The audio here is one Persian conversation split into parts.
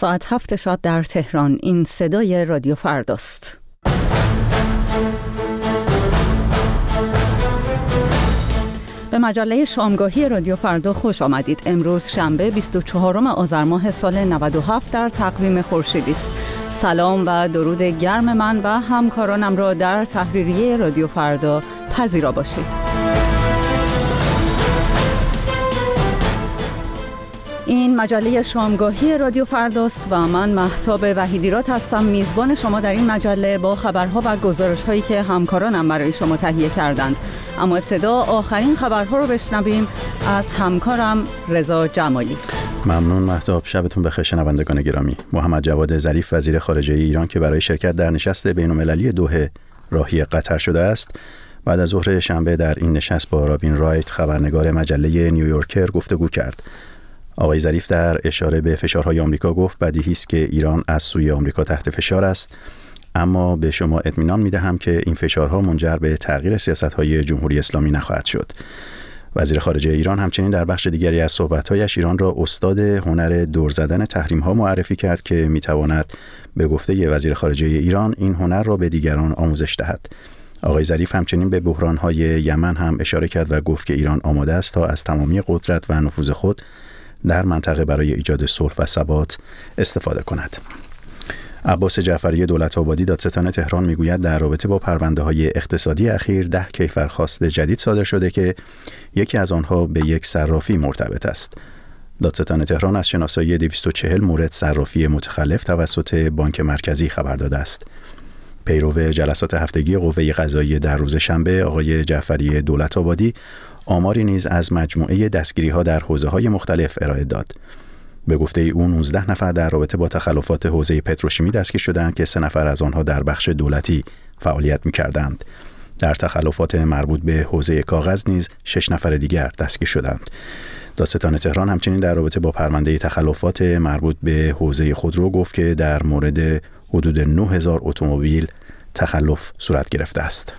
ساعت 7 شب در تهران. این صدای رادیو فرداست. به مجله شامگاهی رادیو فردا خوش آمدید. امروز شنبه 24 آذر ماه سال 97 در تقویم خورشیدی است. سلام و درود گرم من و همکارانم را در تحریریه رادیو فردا پذیرا باشید. این مجله شامگاهی رادیو فرداست و من مهتاب وحیدیرات هستم، میزبان شما در این مجله با خبرها و گزارش‌هایی که همکارانم برای شما تهیه کردند. اما ابتدا آخرین خبرها رو بشنویم از همکارم رضا جمالی. ممنون مهتاب. شبتون بخیر شنوندگان گرامی. محمد جواد ظریف وزیر خارجه ایران که برای شرکت در نشست بین‌المللی دوحه راهی قطر شده است، بعد از ظهر شنبه در این نشست با رابین رایت خبرنگار مجله نیویورکر گفتگو کرد. آقای ظریف در اشاره به فشارهای آمریکا گفت بدیهی است که ایران از سوی آمریکا تحت فشار است، اما به شما اطمینان می‌دهم که این فشارها منجر به تغییر سیاست‌های جمهوری اسلامی نخواهد شد. وزیر خارجه ایران همچنین در بخش دیگری از صحبت‌هایش ایران را استاد هنر دور زدن تحریم‌ها معرفی کرد که می‌تواند به گفته وزیر خارجه ایران این هنر را به دیگران آموزش دهد. آقای ظریف همچنین به بحران‌های یمن هم اشاره کرد و گفت که ایران آماده است تا از تمامی قدرت و نفوذ خود در منطقه برای ایجاد صلح و ثبات استفاده کند. عباس جعفری دولت‌آبادی دادستان تهران میگوید در رابطه با پرونده‌های اقتصادی اخیر 10 کیفرخواست جدید صادر شده که یکی از آنها به یک صرافی مرتبط است. دادستان تهران از شناسایی 240 مورد صرافی متخلف توسط بانک مرکزی خبر داده است. پیرو جلسات هفتگی قوه قضاییه در روز شنبه، آقای جعفری دولت‌آبادی آماری نیز از مجموعه دستگیری‌ها در حوزه‌های مختلف ارائه داد. به گفته او 19 نفر در رابطه با تخلفات حوزه پتروشیمی دستگیر شدند که 3 نفر از آنها در بخش دولتی فعالیت می‌کردند. در تخلفات مربوط به حوزه کاغذ نیز 6 نفر دیگر دستگیر شدند. دادستان تهران همچنین در رابطه با پرونده تخلفات مربوط به حوزه خودرو گفت که در مورد حدود 9000 اتومبیل تخلف صورت گرفته است.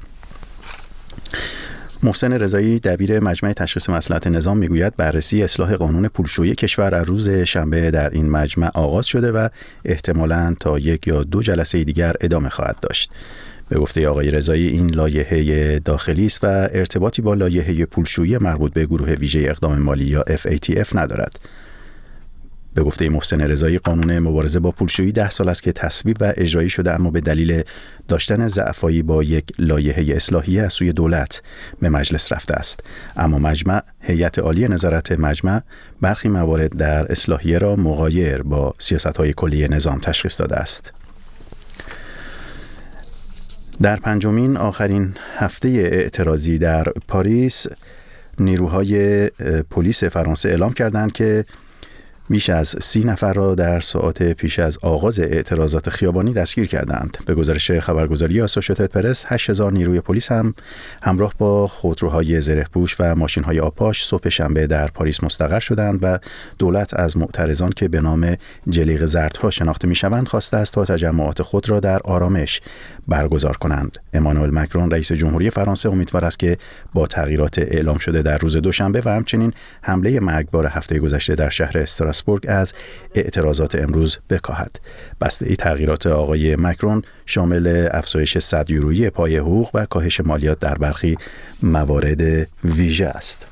محسن رضایی دبیر مجمع تشخیص مصلحت نظام میگوید بررسی اصلاح قانون پولشویی کشور از روز شنبه در این مجمع آغاز شده و احتمالاً تا 1 یا 2 جلسه دیگر ادامه خواهد داشت. به گفته آقای رضایی این لایحه داخلی است و ارتباطی با لایحه پولشویی مربوط به گروه ویژه اقدام مالی یا FATF ندارد. به گفته محسن رضایی قانون مبارزه با پولشویی 10 سال است که تصویب و اجرایی شده، اما به دلیل داشتن ضعفایی با یک لایحه اصلاحیه از سوی دولت به مجلس رفته است. اما مجمع، هیئت عالی نظارت مجمع، برخی موارد در اصلاحیه را مغایر با سیاست‌های کلی نظام تشخیص داده است. در 5مین آخرین هفته اعتراضی در پاریس، نیروهای پلیس فرانسه اعلام کردند که بیش از 30 نفر را در ساعات پیش از آغاز اعتراضات خیابانی دستگیر کردند. به گزارش خبرگزاری آسوشیتد پرس، 8000 نیروی پلیس هم همراه با خودروهای زره‌پوش و ماشین‌های آبپاش صبح شنبه در پاریس مستقر شدند و دولت از معترضان که به نام جلیق زردها شناخته می‌شوند خواسته است تا تجمعات خود را در آرامش برگزار کنند. امانوئل مکرون رئیس جمهوری فرانسه امیدوار است که با تغییرات اعلام شده در روز دوشنبه و همچنین حمله مرگبار هفته گذشته در شهر استراسبورگ از اعتراضات امروز بکاهد. بسته تغییرات آقای مکرون شامل افزایش 100 یورویی پای حقوق و کاهش مالیات در برخی موارد ویژه است.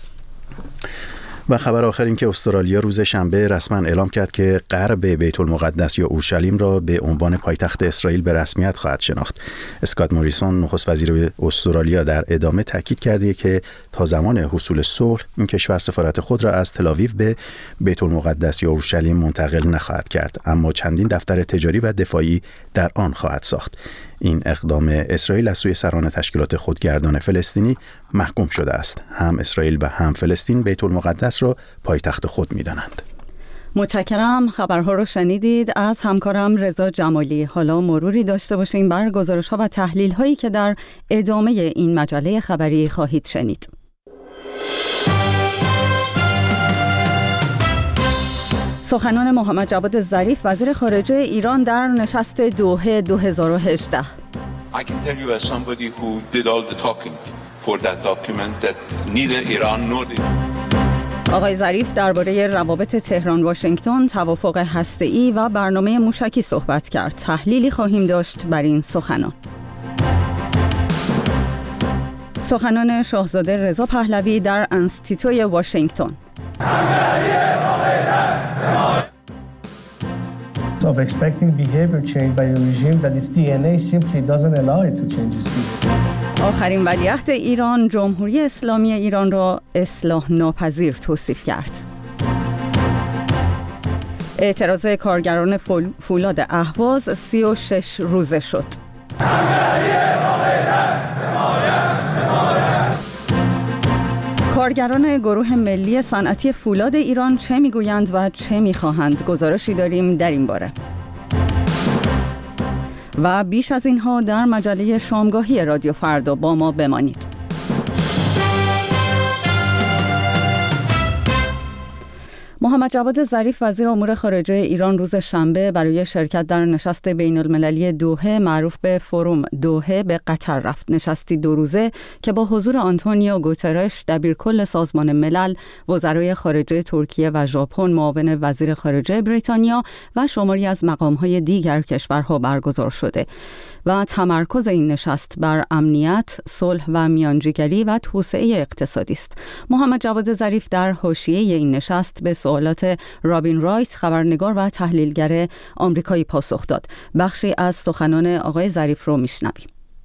و خبر آخر این که استرالیا روز شنبه رسما اعلام کرد که غرب بیت المقدس یا اورشلیم را به عنوان پایتخت اسرائیل به رسمیت خواهد شناخت. اسکات موریسون نخست وزیر استرالیا در ادامه تاکید کرده که تا زمان حصول صلح این کشور سفارت خود را از تل‌آویو به بیت المقدس یا اورشلیم منتقل نخواهد کرد، اما چندین دفتر تجاری و دفاعی در آن خواهد ساخت. این اقدام اسرائیل از سوی سران تشکیلات خودگردان فلسطینی محکوم شده است. هم اسرائیل و هم فلسطین بیت المقدس را پایتخت خود می‌دانند. متشکرم. خبرها رو شنیدید از همکارم رضا جمالی. حالا مروری داشته باشیم بر گزارش‌ها و تحلیل‌هایی که در ادامه این مجله خبری خواهید شنید. سخنان محمد جواد ظریف وزیر خارجه ایران در نشست دوحه 2018. I can tell you as somebody who did all the talking for that document that neither Iran nor the آقای ظریف درباره روابط تهران واشنگتن، توافق هسته‌ای و برنامه موشکی صحبت کرد. تحلیلی خواهیم داشت بر این سخنان. سخنان شاهزاده رضا پهلوی در انستیتوی واشنگتن. Of expecting behavior change by a regime that its DNA simply doesn't allow it to change its behavior. آخرین ولیعهد ایران جمهوری اسلامی ایران را اصلاح ناپذیر توصیف کرد. اعتراض کارگران فولاد اهواز 36 روزه شد. کارگران گروه ملی صنعتی فولاد ایران چه میگویند و چه میخواهند؟ گزارشی داریم در این باره. و بیش از اینها در مجله شامگاهی رادیو فردا با ما بمانید. محمد جواد ظریف وزیر امور خارجه ایران روز شنبه برای شرکت در نشست بین المللی دوحه معروف به فروم دوحه به قطر رفت. نشستی 2 روزه که با حضور آنتونیو گوترش دبیرکل سازمان ملل، وزرای خارجه ترکیه و ژاپن، معاون وزیر خارجه بریتانیا و شماری از مقام‌های دیگر کشورها برگزار شده و تمرکز این نشست بر امنیت، صلح و میانجیگری و توسعه اقتصادی است. محمد جواد ظریف در حاشیه این نشست به سوالات رابین رایت، خبرنگار و تحلیلگر آمریکایی پاسخ داد. بخشی از سخنان آقای ظریف رو میشنویم.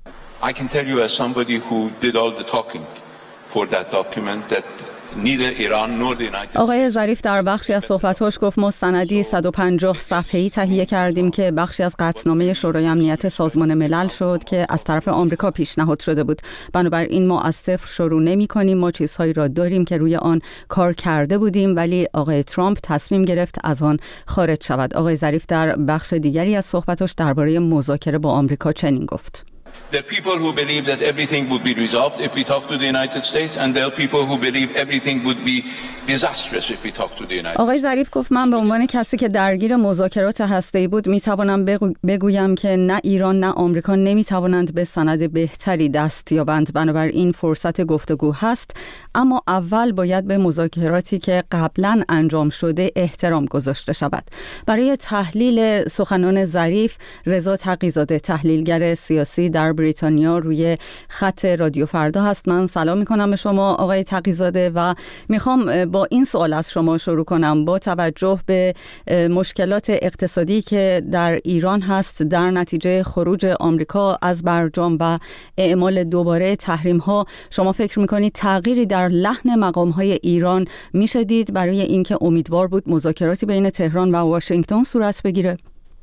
I can tell you as somebody who did all the talking for that document that neither Iran nor the United States. آقای ظریف در بخشی از صحبتاش گفت مستندی 150 صفحه‌ای تهیه کردیم که بخشی از قطعنامه شورای امنیت سازمان ملل شد که از طرف آمریکا پیشنهاد شده بود. بنابراین ما از صفر شروع نمی‌کنیم. ما چیزهایی را داریم که روی آن کار کرده بودیم، ولی آقای ترامپ تصمیم گرفت از آن خارج شود. آقای ظریف در بخش دیگری از صحبتاش درباره مذاکره با آمریکا چنین گفت: There are people who believe that everything would be resolved if we talk to the United States, and there are people who believe everything would be disastrous if we talk to the United States. آقای ظریف گفت من به عنوان کسی که درگیر مذاکرات هسته‌ای بود میتوانم بگویم که نه ایران نه آمریکا نمیتوانند به سند بهتری دست یابند. بنابراین فرصت گفتگو هست، اما اول باید به مذاکراتی که قبلا انجام شده احترام گذاشته شود. برای تحلیل سخنان ظریف، رضا تقی‌زاده تحلیلگر سیاسی در بریتانیا روی خط رادیو فردا هست. من سلام میکنم به شما آقای تقی‌زاده و میخوام با این سوال از شما شروع کنم. با توجه به مشکلات اقتصادی که در ایران هست در نتیجه خروج آمریکا از برجام و اعمال دوباره تحریم ها، شما فکر میکنید تغییری در لحن مقام های ایران میشه دید برای اینکه امیدوار بود مذاکراتی بین تهران و واشنگتن صورت بگیره؟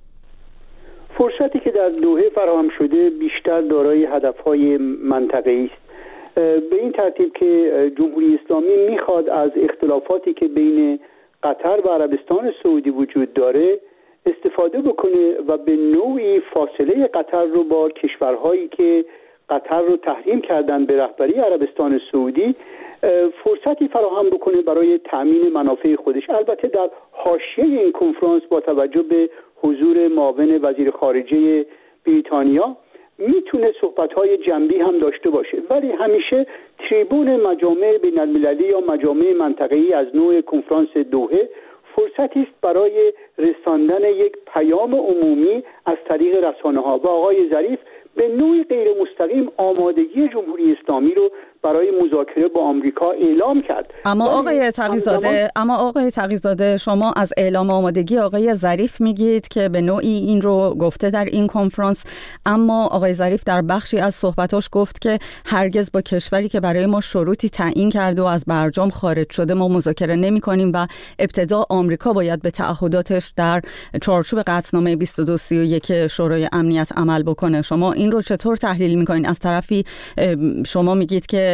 فرصتی که در دوحه فراهم شده بیشتر دارای هدفهای منطقه‌ای است، به این ترتیب که جمهوری اسلامی میخواد از اختلافاتی که بین قطر و عربستان سعودی وجود داره استفاده بکنه و به نوعی فاصله قطر رو با کشورهایی که قطر رو تحریم کردن به رهبری عربستان سعودی فرصتی فراهم بکنه برای تأمین منافع خودش. البته در حاشیه این کنفرانس با توجه به حضور معاون وزیر خارجه بریتانیا میتونه صحبت‌های جنبی هم داشته باشه، ولی همیشه تریبون مجامع بین‌المللی یا مجامع منطقه‌ای از نوع کنفرانس دوحه فرصتی است برای رساندن یک پیام عمومی از طریق رسانه‌ها و آقای ظریف به نوعی غیر مستقیم آمادگی جمهوری اسلامی رو برای مذاکره با آمریکا اعلام کرد. اما آقای تقی‌زاده شما از اعلام آمادگی آقای ظریف میگید که به نوعی این رو گفته در این کنفرانس، اما آقای ظریف در بخشی از صحبتاش گفت که هرگز با کشوری که برای ما شروطی تعیین کرده و از برجام خارج شده ما مذاکره نمی‌کنیم و ابتدا آمریکا باید به تعهداتش در چارچوب قطعنامه 2231 شورای امنیت عمل بکنه. شما این رو چطور تحلیل می‌کنین؟ از طرفی شما میگید که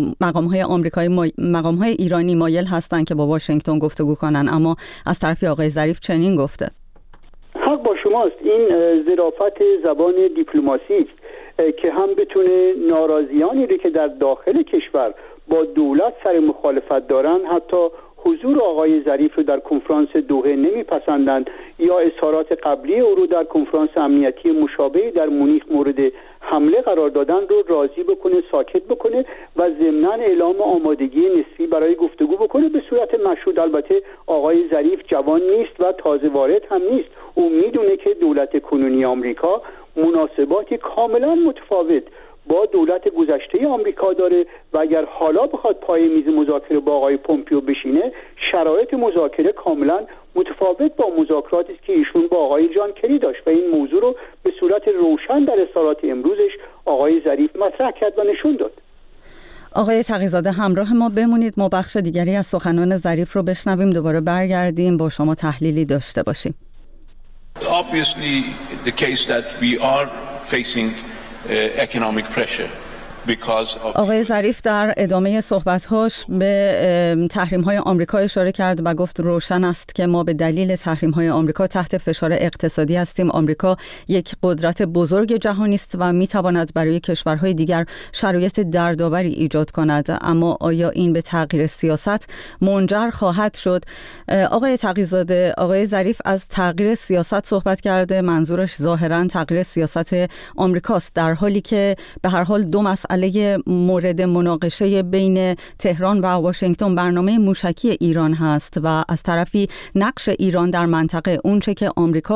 مقام‌های ایرانی مایل هستند که با واشنگتن گفتگو کنن، اما از طرف آقای ظریف چنین گفته. حق با شماست. این ظرافت زبان دیپلماسی که هم بتونه ناراضیانی رو که در داخل کشور با دولت سر مخالفت دارن، حتی حضور آقای ظریف رو در کنفرانس دوحه نمیپسندند یا اظهارات قبلی او رو در کنفرانس امنیتی مشابهی در مونیخ مورد حمله قرار دادن رو راضی بکنه، ساکت بکنه و ضمناً اعلام آمادگی نسبی برای گفتگو بکنه به صورت مشروط. البته آقای ظریف جوان نیست و تازه وارد هم نیست، او میدونه که دولت کنونی آمریکا مناسباتی کاملا متفاوت با دولت گذشته آمریکا داره و اگر حالا بخواد پای میز مذاکره با آقای پومپیو بشینه، شرایط مذاکره کاملا متفاوت با مذاکراتی که ایشون با آقای جان کری داشت و این موضوع رو به صورت روشن در اظهارات امروزش آقای ظریف مطرح کرد و نشون داد. آقای تقی‌زاده همراه ما بمونید، ما بخش دیگری از سخنان ظریف رو بشنویم، دوباره برگردیم با شما تحلیلی داشته باشیم. Obviously the case that we are facing economic pressure. آقای ظریف در ادامه صحبت‌هاش به تحریم‌های آمریکا اشاره کرد و گفت روشن است که ما به دلیل تحریم‌های آمریکا تحت فشار اقتصادی هستیم. آمریکا یک قدرت بزرگ جهانی است و می‌تواند برای کشورهای دیگر شرایط دردآوری ایجاد کند، اما آیا این به تغییر سیاست منجر خواهد شد؟ آقای تقی‌زاده، آقای ظریف از تغییر سیاست صحبت کرده، منظورش ظاهراً تغییر سیاست آمریکاست، در حالی که به هر حال دو مسئله مورد مناقشه بین تهران و واشنگتن برنامه موشکی ایران هست و از طرفی نقش ایران در منطقه، اونچه که آمریکا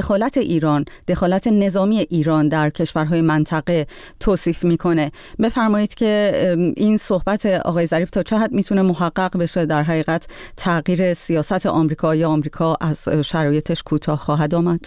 دخالت نظامی ایران در کشورهای منطقه توصیف میکنه. بفرمایید که این صحبت آقای ظریف تا چه حد میتونه محقق بشه؟ در حقیقت تغییر سیاست آمریکا یا آمریکا از شرایطش کوتاه خواهد آمد؟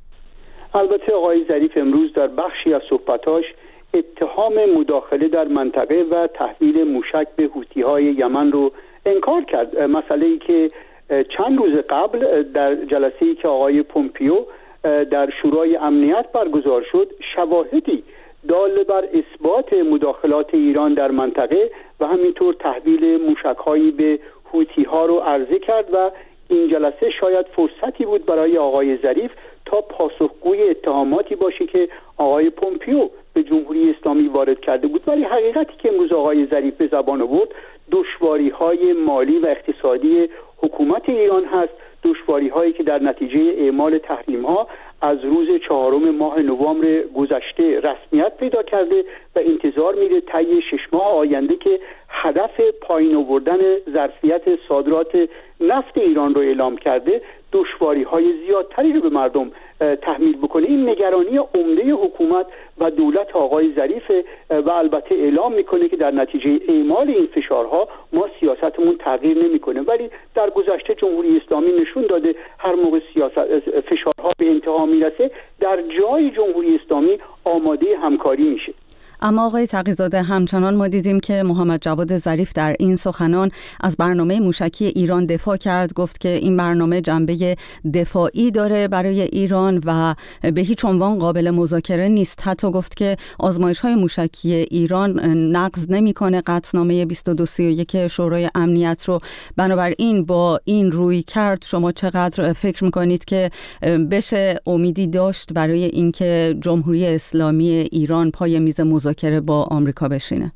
البته آقای ظریف امروز در بخشی از صحبتاش اتهام مداخله در منطقه و تحویل موشک به حوثی‌های یمن رو انکار کرد. مسئله‌ای که چند روز قبل در جلسه‌ای که آقای پومپیو در شورای امنیت برگزار شد، شواهدی دال بر اثبات مداخلات ایران در منطقه و همینطور تحویل موشک‌هایی به حوثی‌ها رو عرضه کرد و این جلسه شاید فرصتی بود برای آقای ظریف تا پاسخگوی اتهاماتی باشه که آقای پومپیو به جمهوری اسلامی وارد کرده بود. ولی حقیقتی که امروز آقای ظریف به زبان آورد دشواری‌های مالی و اقتصادی حکومت ایران هست، دشواری‌هایی که در نتیجه اعمال تحریم‌ها از روز 4 ماه نوامبر گذشته رسمیت پیدا کرده و انتظار میره طی 6 ماه آینده که هدف پایین آوردن ظرفیت صادرات نفت ایران رو اعلام کرده، دشواری‌های زیادتری رو به مردم تحمیل بکنه. این نگرانی عمده حکومت و دولت آقای ظریف و البته اعلام میکنه که در نتیجه اعمال این فشارها ما سیاستمون تغییر نمیکنه. ولی در گذشته جمهوری اسلامی نشون داده هر موقع فشارها به انتها میرسه در جای جمهوری اسلامی آماده همکاری میشه. اما آقای تقی‌زاده، همچنان ما دیدیم که محمد جواد ظریف در این سخنان از برنامه موشکی ایران دفاع کرد، گفت که این برنامه جنبه دفاعی داره برای ایران و به هیچ عنوان قابل مذاکره نیست. حتی گفت که آزمایش‌های موشکی ایران نقض نمی‌کنه قطعنامه 2231 شورای امنیت رو. بنابراین با این روی کرد شما چقدر فکر می‌کنید که بشه امیدی داشت برای اینکه جمهوری اسلامی ایران پای میز مذاکره با آمریکا بشینه؟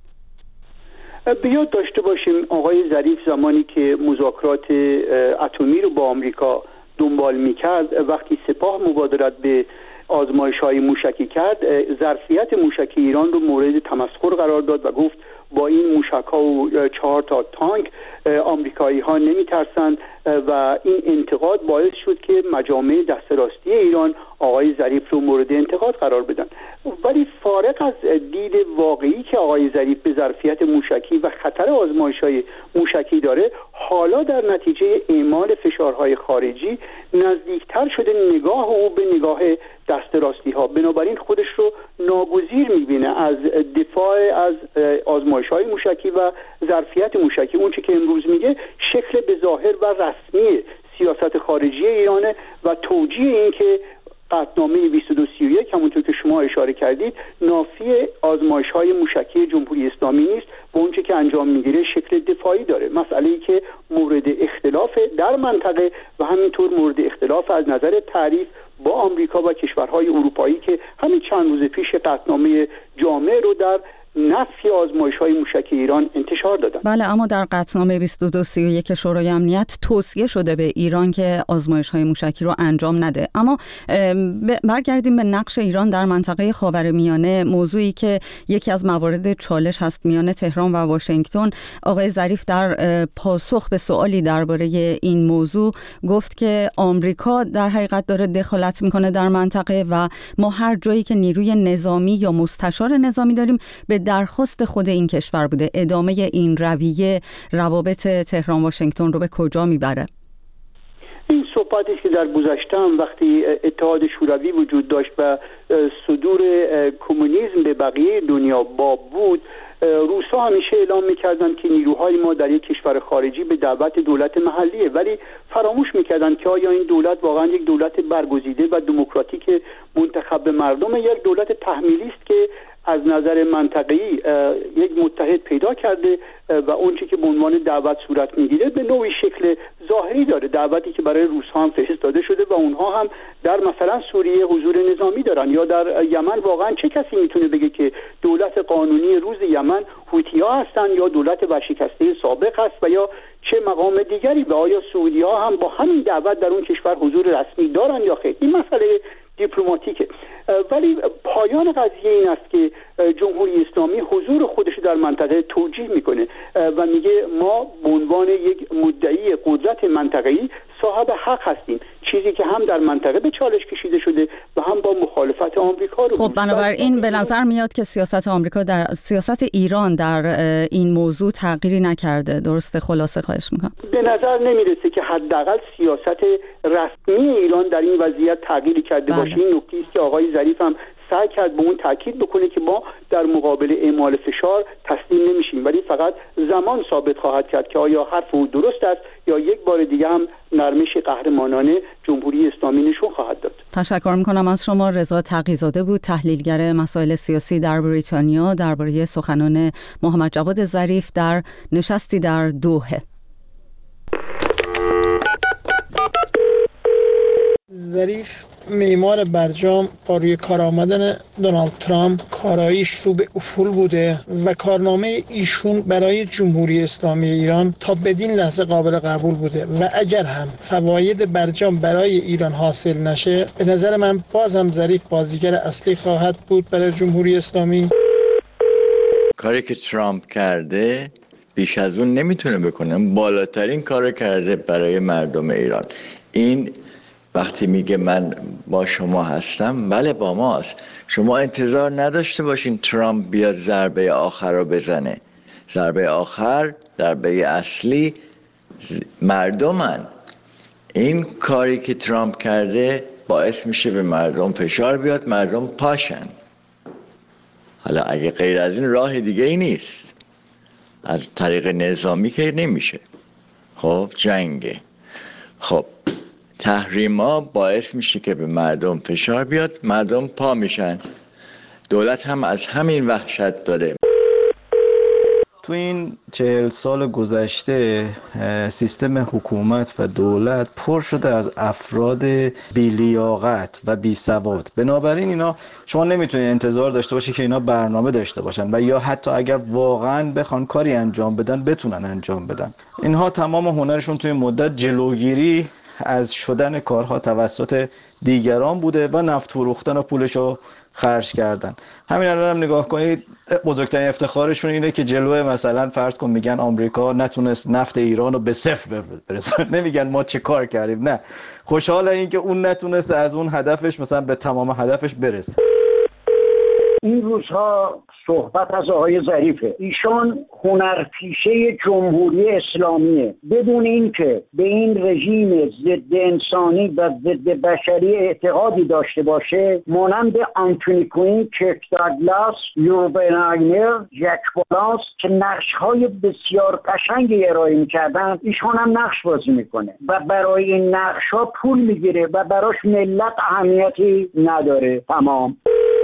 به یاد داشته باشیم آقای ظریف زمانی که مذاکرات اتمی رو با آمریکا دنبال می‌کرد، وقتی سپاه مبادرت به آزمایش‌های موشکی کرد، ظرفیت موشکی ایران رو مورد تمسخر قرار داد و گفت با این موشک‌ها و 4 تا تانک آمریکایی‌ها نمی‌ترسند و این انتقاد باعث شد که مجامع دست راستی ایران آقای ظریف رو مورد انتقاد قرار بدن. ولی فارغ از دید واقعی که آقای ظریف به ظرفیت موشکی و خطر آزمایش‌های موشکی داره، حالا در نتیجه اعمال فشارهای خارجی نزدیکتر شده نگاه او به نگاه دست راستی‌ها. بنابراین خودش رو ناگزیر می‌بینه از دفاع از آزمایش‌های موشکی و ظرفیت موشکی. اون چیزی که امروز میگه شکل به ظاهر و رسمی سیاست خارجی ایرانه و توجیه این که قطعنامه 2231 همونطور که شما اشاره کردید نافی آزمایش‌های موشکی جمهوری اسلامی نیست و اونچه که انجام میگیره شکل دفاعی داره. مسئله‌ای که مورد اختلاف در منطقه و همینطور مورد اختلاف از نظر تعریف با آمریکا و کشورهای اروپایی که همین چند روز پیش قطعنامه جامع رو در نفی آزمایش‌های موشکی ایران انتشار دادن. بله، اما در قطعنامه 2231 شورای امنیت توصیه شده به ایران که آزمایش‌های موشکی رو انجام نده. اما برگردیم به نقش ایران در منطقه خاورمیانه، موضوعی که یکی از موارد چالش هست میان تهران و واشنگتن. آقای ظریف در پاسخ به سوالی درباره این موضوع گفت که آمریکا در حقیقت داره دخالت میکنه در منطقه و ما هر جایی که نیروی نظامی یا مستشار نظامی داریم به درخواست خود این کشور بوده. ادامه این رویه روابط تهران واشنگتن رو به کجا میبره؟ این صحبتی که در گذشته هم وقتی اتحاد شوروی وجود داشت و صدور کمونیسم به بقیه دنیا باب بود، روس‌ها همیشه اعلام می‌کردند که نیروهای ما در یک کشور خارجی به دعوت دولت محلیه، ولی فراموش می‌کردند که آیا این دولت واقعا یک دولت برگزیده و دموکراتیک منتخب به مردم، یک دولت تحمیلی است که از نظر منطقه‌ای یک متحد پیدا کرده و اون چیزی که به عنوان دعوت صورت میگیره به نوعی شکل ظاهری داره، دعوتی که برای روس‌ها هم فرستاده شده و اونها هم در مثلا سوریه حضور نظامی دارن، یا در یمن واقعا چه کسی میتونه بگه که دولت قانونی روز یمن هوتی‌ها هستن یا دولت ورشکسته سابق هست و یا چه مقام دیگری، و آیا سعودی‌ها هم با همین دعوت در اون کشور حضور رسمی دارن یا خیر؟ این مسئله دیپلماتیکه. ولی پایان قضیه این است که جمهوری اسلامی حضور خودش در منطقه توجیه میکنه و میگه ما به عنوان یک مدعی قدرت منطقه‌ای صاحب حق هستیم، چیزی که هم در منطقه به چالش کشیده شده و هم با مخالفت آمریکا رو. خب بنابراین به نظر میاد که سیاست ایران در این موضوع تغییری نکرده. درسته؟ خلاصه خواهش میکنم. به نظر نمیرسه که حداقل سیاست رسمی ایران در این وضعیت تغییری کرده باشه. این نکته است که آقای ظریف هم سعی کرد به اون تاکید بکنه که ما در مقابل اعمال فشار تسلیم نمیشیم، ولی فقط زمان ثابت خواهد کرد که آیا حرف او درست است یا یک بار دیگه هم نرمش قهرمانانه جمهوری اسلامی نشون خواهد داد. تشکر میکنم از شما. رضا تقی‌زاده بود، تحلیلگر مسائل سیاسی در بریتانیا، درباره سخنان محمد جواد ظریف در نشستی در دوحه. ظریف معمار برجام با روی کار آمدن دونالد ترامپ کاراییش رو به افول بوده و کارنامه ایشون برای جمهوری اسلامی ایران تا بدین لحظه قابل قبول بوده و اگر هم فواید برجام برای ایران حاصل نشه، به نظر من باز هم ظریف بازیگر اصلی خواهد بود برای جمهوری اسلامی. کاری که ترامپ کرده بیش از اون نمیتونه بکنه، بالاترین کار کرده برای مردم ایران. این وقتی میگه من با شما هستم، بله با ماست. شما انتظار نداشته باشین ترامپ بیاد ضربه آخر رو بزنه. ضربه آخر، ضربه اصلی مردمن. این کاری که ترامپ کرده باعث میشه به مردم فشار بیاد، مردم پاشن. حالا اگه غیر از این راه دیگه ای نیست، از طریق نظامی که نمیشه. خب جنگه. خب تحریما باعث میشه که به مردم فشار بیاد، مردم پا میشن. دولت هم از همین وحشت داره. تو این 40 سال گذشته سیستم حکومت و دولت پر شده از افراد بی‌لیاقت و بی‌سواد. بنابراین اینا شما نمیتونید انتظار داشته باشی که اینا برنامه داشته باشن و یا حتی اگر واقعا بخوان کاری انجام بدن بتونن انجام بدن. اینها تمام هنرشون توی مدت جلوگیری از شدن کارها توسط دیگران بوده و نفت فروختن و پولشو خرج کردن. همین الان هم نگاه کنید، بزرگترین افتخارشون اینه که جلوه مثلا فرض کن میگن آمریکا نتونست نفت ایران رو به صفر برسونه، نمیگن ما چه کار کردیم، نه، خوشحال این که اون نتونست از اون هدفش مثلا به تمام هدفش برسه. این روزها صحبت از آقای ظریفه. ایشان هنرپیشه جمهوری اسلامیه، بدون اینکه به این رژیم ضد انسانی و ضد بشری اعتقادی داشته باشه، مانند آنتونی کوین، کرک داگلاس، یوربن آگنر، جک بالاس که نقش‌های بسیار قشنگی ارائه می‌کردن، ایشان هم نقش بازی میکنه و برای این نقش‌ها پول میگیره و براش ملت اهمیتی نداره. تمام.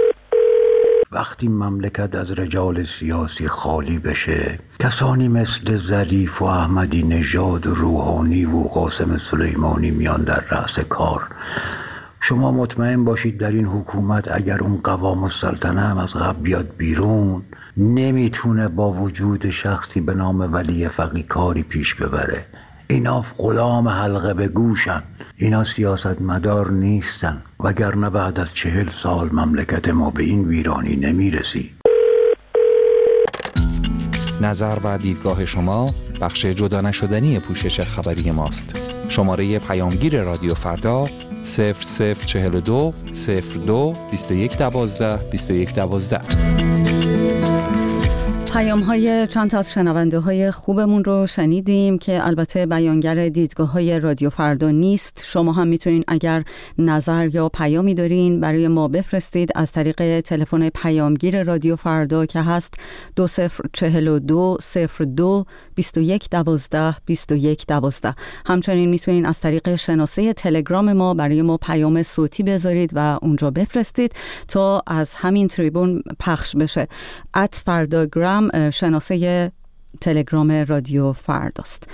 وقتی مملکت از رجال سیاسی خالی بشه، کسانی مثل ظریف و احمدی نژاد و روحانی و قاسم سلیمانی میان در رأس کار. شما مطمئن باشید در این حکومت اگر اون قوام السلطنه هم از قبل بیاد بیرون نمیتونه با وجود شخصی به نام ولی فقیه کاری پیش ببره. اینا غلام حلقه به گوشن، اینا سیاستمدار نیستن، وگرنه بعد از 40 سال مملکت ما به این ویرانی نمیرسی. نظر و دیدگاه شما بخش جدا نشدنی پوشش خبری ماست. شماره پیامگیر رادیو فردا 0042 02 21 12 21 12. پیام‌های چند تا از شنونده های خوبمون رو شنیدیم که البته بیانگر دیدگاه‌های رادیو فردا نیست. شما هم میتونین اگر نظر یا پیامی دارین برای ما بفرستید از طریق تلفن پیامگیر رادیو فردا که هست 2042 02 21 12 21 12. همچنین میتونین از طریق شناسه تلگرام ما برای ما پیام صوتی بذارید و اونجا بفرستید تا از همین تریبون پخش بشه. @فرdagram شناسه تلگرام رادیو فرداست.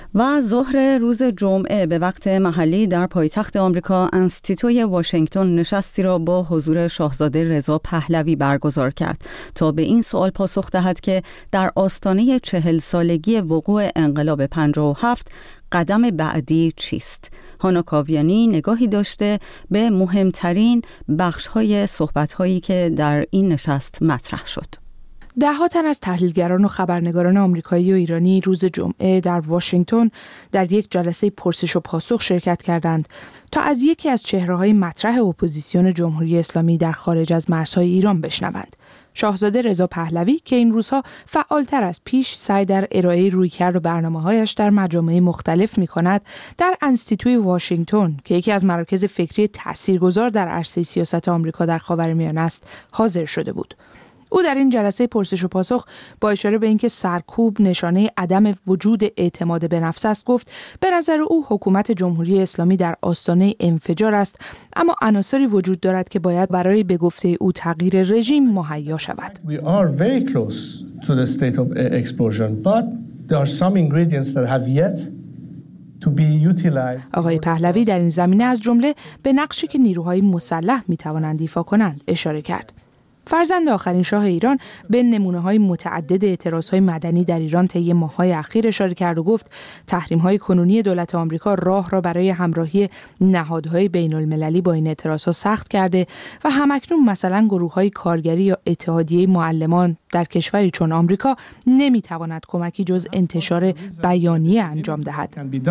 و ظهر روز جمعه به وقت محلی در پایتخت آمریکا انستیتوی واشنگتن نشستی را با حضور شاهزاده رضا پهلوی برگزار کرد تا به این سوال پاسخ دهد که در آستانه 40 سالگی وقوع انقلاب 57 قدم بعدی چیست؟ هانا کاویانی نگاهی داشته به مهمترین بخش‌های صحبت‌هایی که در این نشست مطرح شد. ده‌ها تن از تحلیلگران و خبرنگاران آمریکایی و ایرانی روز جمعه در واشنگتن در یک جلسه پرسش و پاسخ شرکت کردند تا از یکی از چهره‌های مطرح اپوزیسیون جمهوری اسلامی در خارج از مرزهای ایران بشنوند. شاهزاده رضا پهلوی که این روزها فعالتر از پیش سعی در ارائه رویکرد و برنامه‌هایش در مجامع مختلف می‌کند، در انستیتوی واشنگتن که یکی از مراکز فکری تاثیرگذار در عرصه سیاست آمریکا در خاورمیانه است، حاضر شده بود. او در این جلسه پرسش و پاسخ با اشاره به اینکه سرکوب نشانه عدم وجود اعتماد به نفس است گفت به نظر او حکومت جمهوری اسلامی در آستانه انفجار است، اما عناصری وجود دارد که باید برای به گفته او تغییر رژیم مهیا شود. We are very close to the state of explosion, but there are some ingredients that have yet to be utilized. آقای پهلوی در این زمینه از جمله به نقشی که نیروهای مسلح می‌توانند ایفا کنند اشاره کرد. فرزند آخرین شاه ایران به نمونه‌های متعدد اعتراضهای مدنی در ایران طی ماه‌های اخیر اشاره کرد و گفت تحریم‌های کنونی دولت آمریکا راه را برای همراهی نهادهای بین‌المللی با این اعتراضها سخت کرده و همکنون مثلا گروه‌های کارگری یا اتحادیه معلمان در کشوری چون آمریکا نمی‌تواند کمکی جز انتشار بیانیه انجام دهد.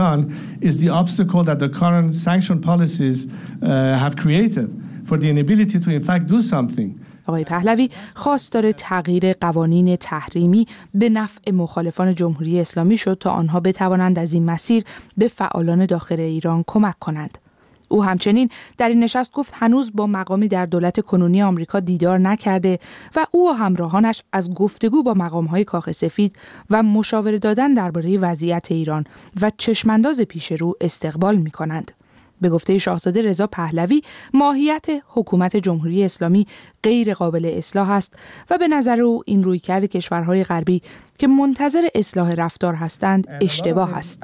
آقای پهلوی خواستار تغییر قوانین تحریمی به نفع مخالفان جمهوری اسلامی شد تا آنها بتوانند از این مسیر به فعالان داخل ایران کمک کنند. او همچنین در این نشست گفت هنوز با مقامی در دولت کنونی آمریکا دیدار نکرده و او و همراهانش از گفتگو با مقام‌های کاخ سفید و مشاوره دادن درباره وضعیت ایران و چشمانداز پیش رو استقبال می‌کنند. به گفته شاهزاده رضا پهلوی ماهیت حکومت جمهوری اسلامی غیر قابل اصلاح است و به نظر او این رویکرد کشورهای غربی که منتظر اصلاح رفتار هستند اشتباه است.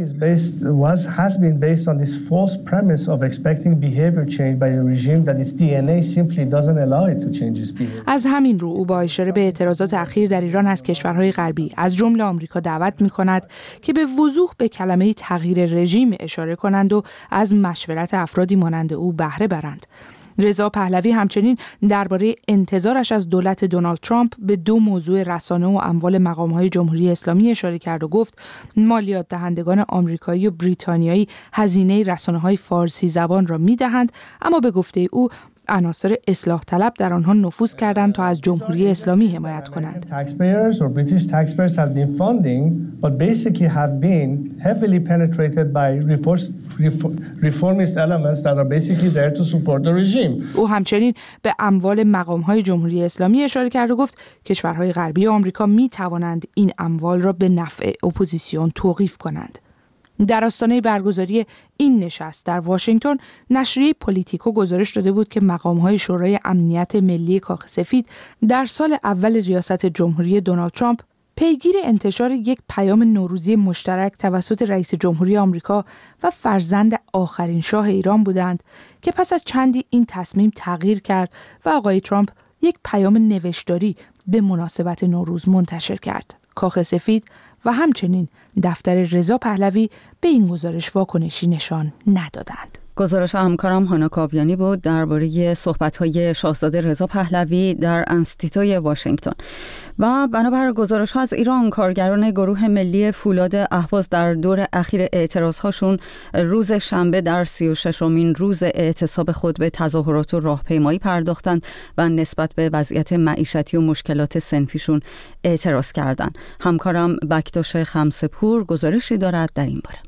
از همین رو او با اشاره به اعتراضات اخیر در ایران از کشورهای غربی از جمله آمریکا دعوت می‌کند که به وضوح به کلمه تغییر رژیم اشاره کنند و از مشورت افرادی مانند او بهره برند. رضا پهلوی همچنین درباره انتظارش از دولت دونالد ترامپ به دو موضوع رسانه و اموال مقام‌های جمهوری اسلامی اشاره کرد و گفت مالیات دهندگان آمریکایی و بریتانیایی هزینه رسانه‌های فارسی زبان را می‌دهند، اما به گفته او عناصر اصلاح طلب در آنها نفوذ کردند تا از جمهوری اسلامی حمایت کنند. او همچنین به اموال مقام‌های جمهوری اسلامی اشاره کرد و گفت کشورهای غربی آمریکا می توانند این اموال را به نفع اپوزیسیون توقیف کنند. در آستانه برگزاری این نشست در واشنگتن نشریه پلیتیکو گزارش داده بود که مقام‌های شورای امنیت ملی کاخ سفید در سال اول ریاست جمهوری دونالد ترامپ پیگیر انتشار یک پیام نوروزی مشترک توسط رئیس جمهوری آمریکا و فرزند آخرین شاه ایران بودند که پس از چندی این تصمیم تغییر کرد و آقای ترامپ یک پیام نوشتاری به مناسبت نوروز منتشر کرد. کاخ سفید و همچنین دفتر رضا پهلوی به این گزارش واکنشی نشان ندادند. گزارش همکارم هانا کاویانی بود درباره صحبت‌های شاهزاده رضا پهلوی در انستیتوی واشنگتن. و بنابر گزارش‌ها از ایران، کارگران گروه ملی فولاد اهواز در دور اخیر اعتراض‌هاشون روز شنبه در 36مین روز اعتصاب خود به تظاهرات و راهپیمایی پرداختند و نسبت به وضعیت معیشتی و مشکلات صنفیشون اعتراض کردند. همکارم بکتاش خمسه‌پور گزارشی دارد در این باره.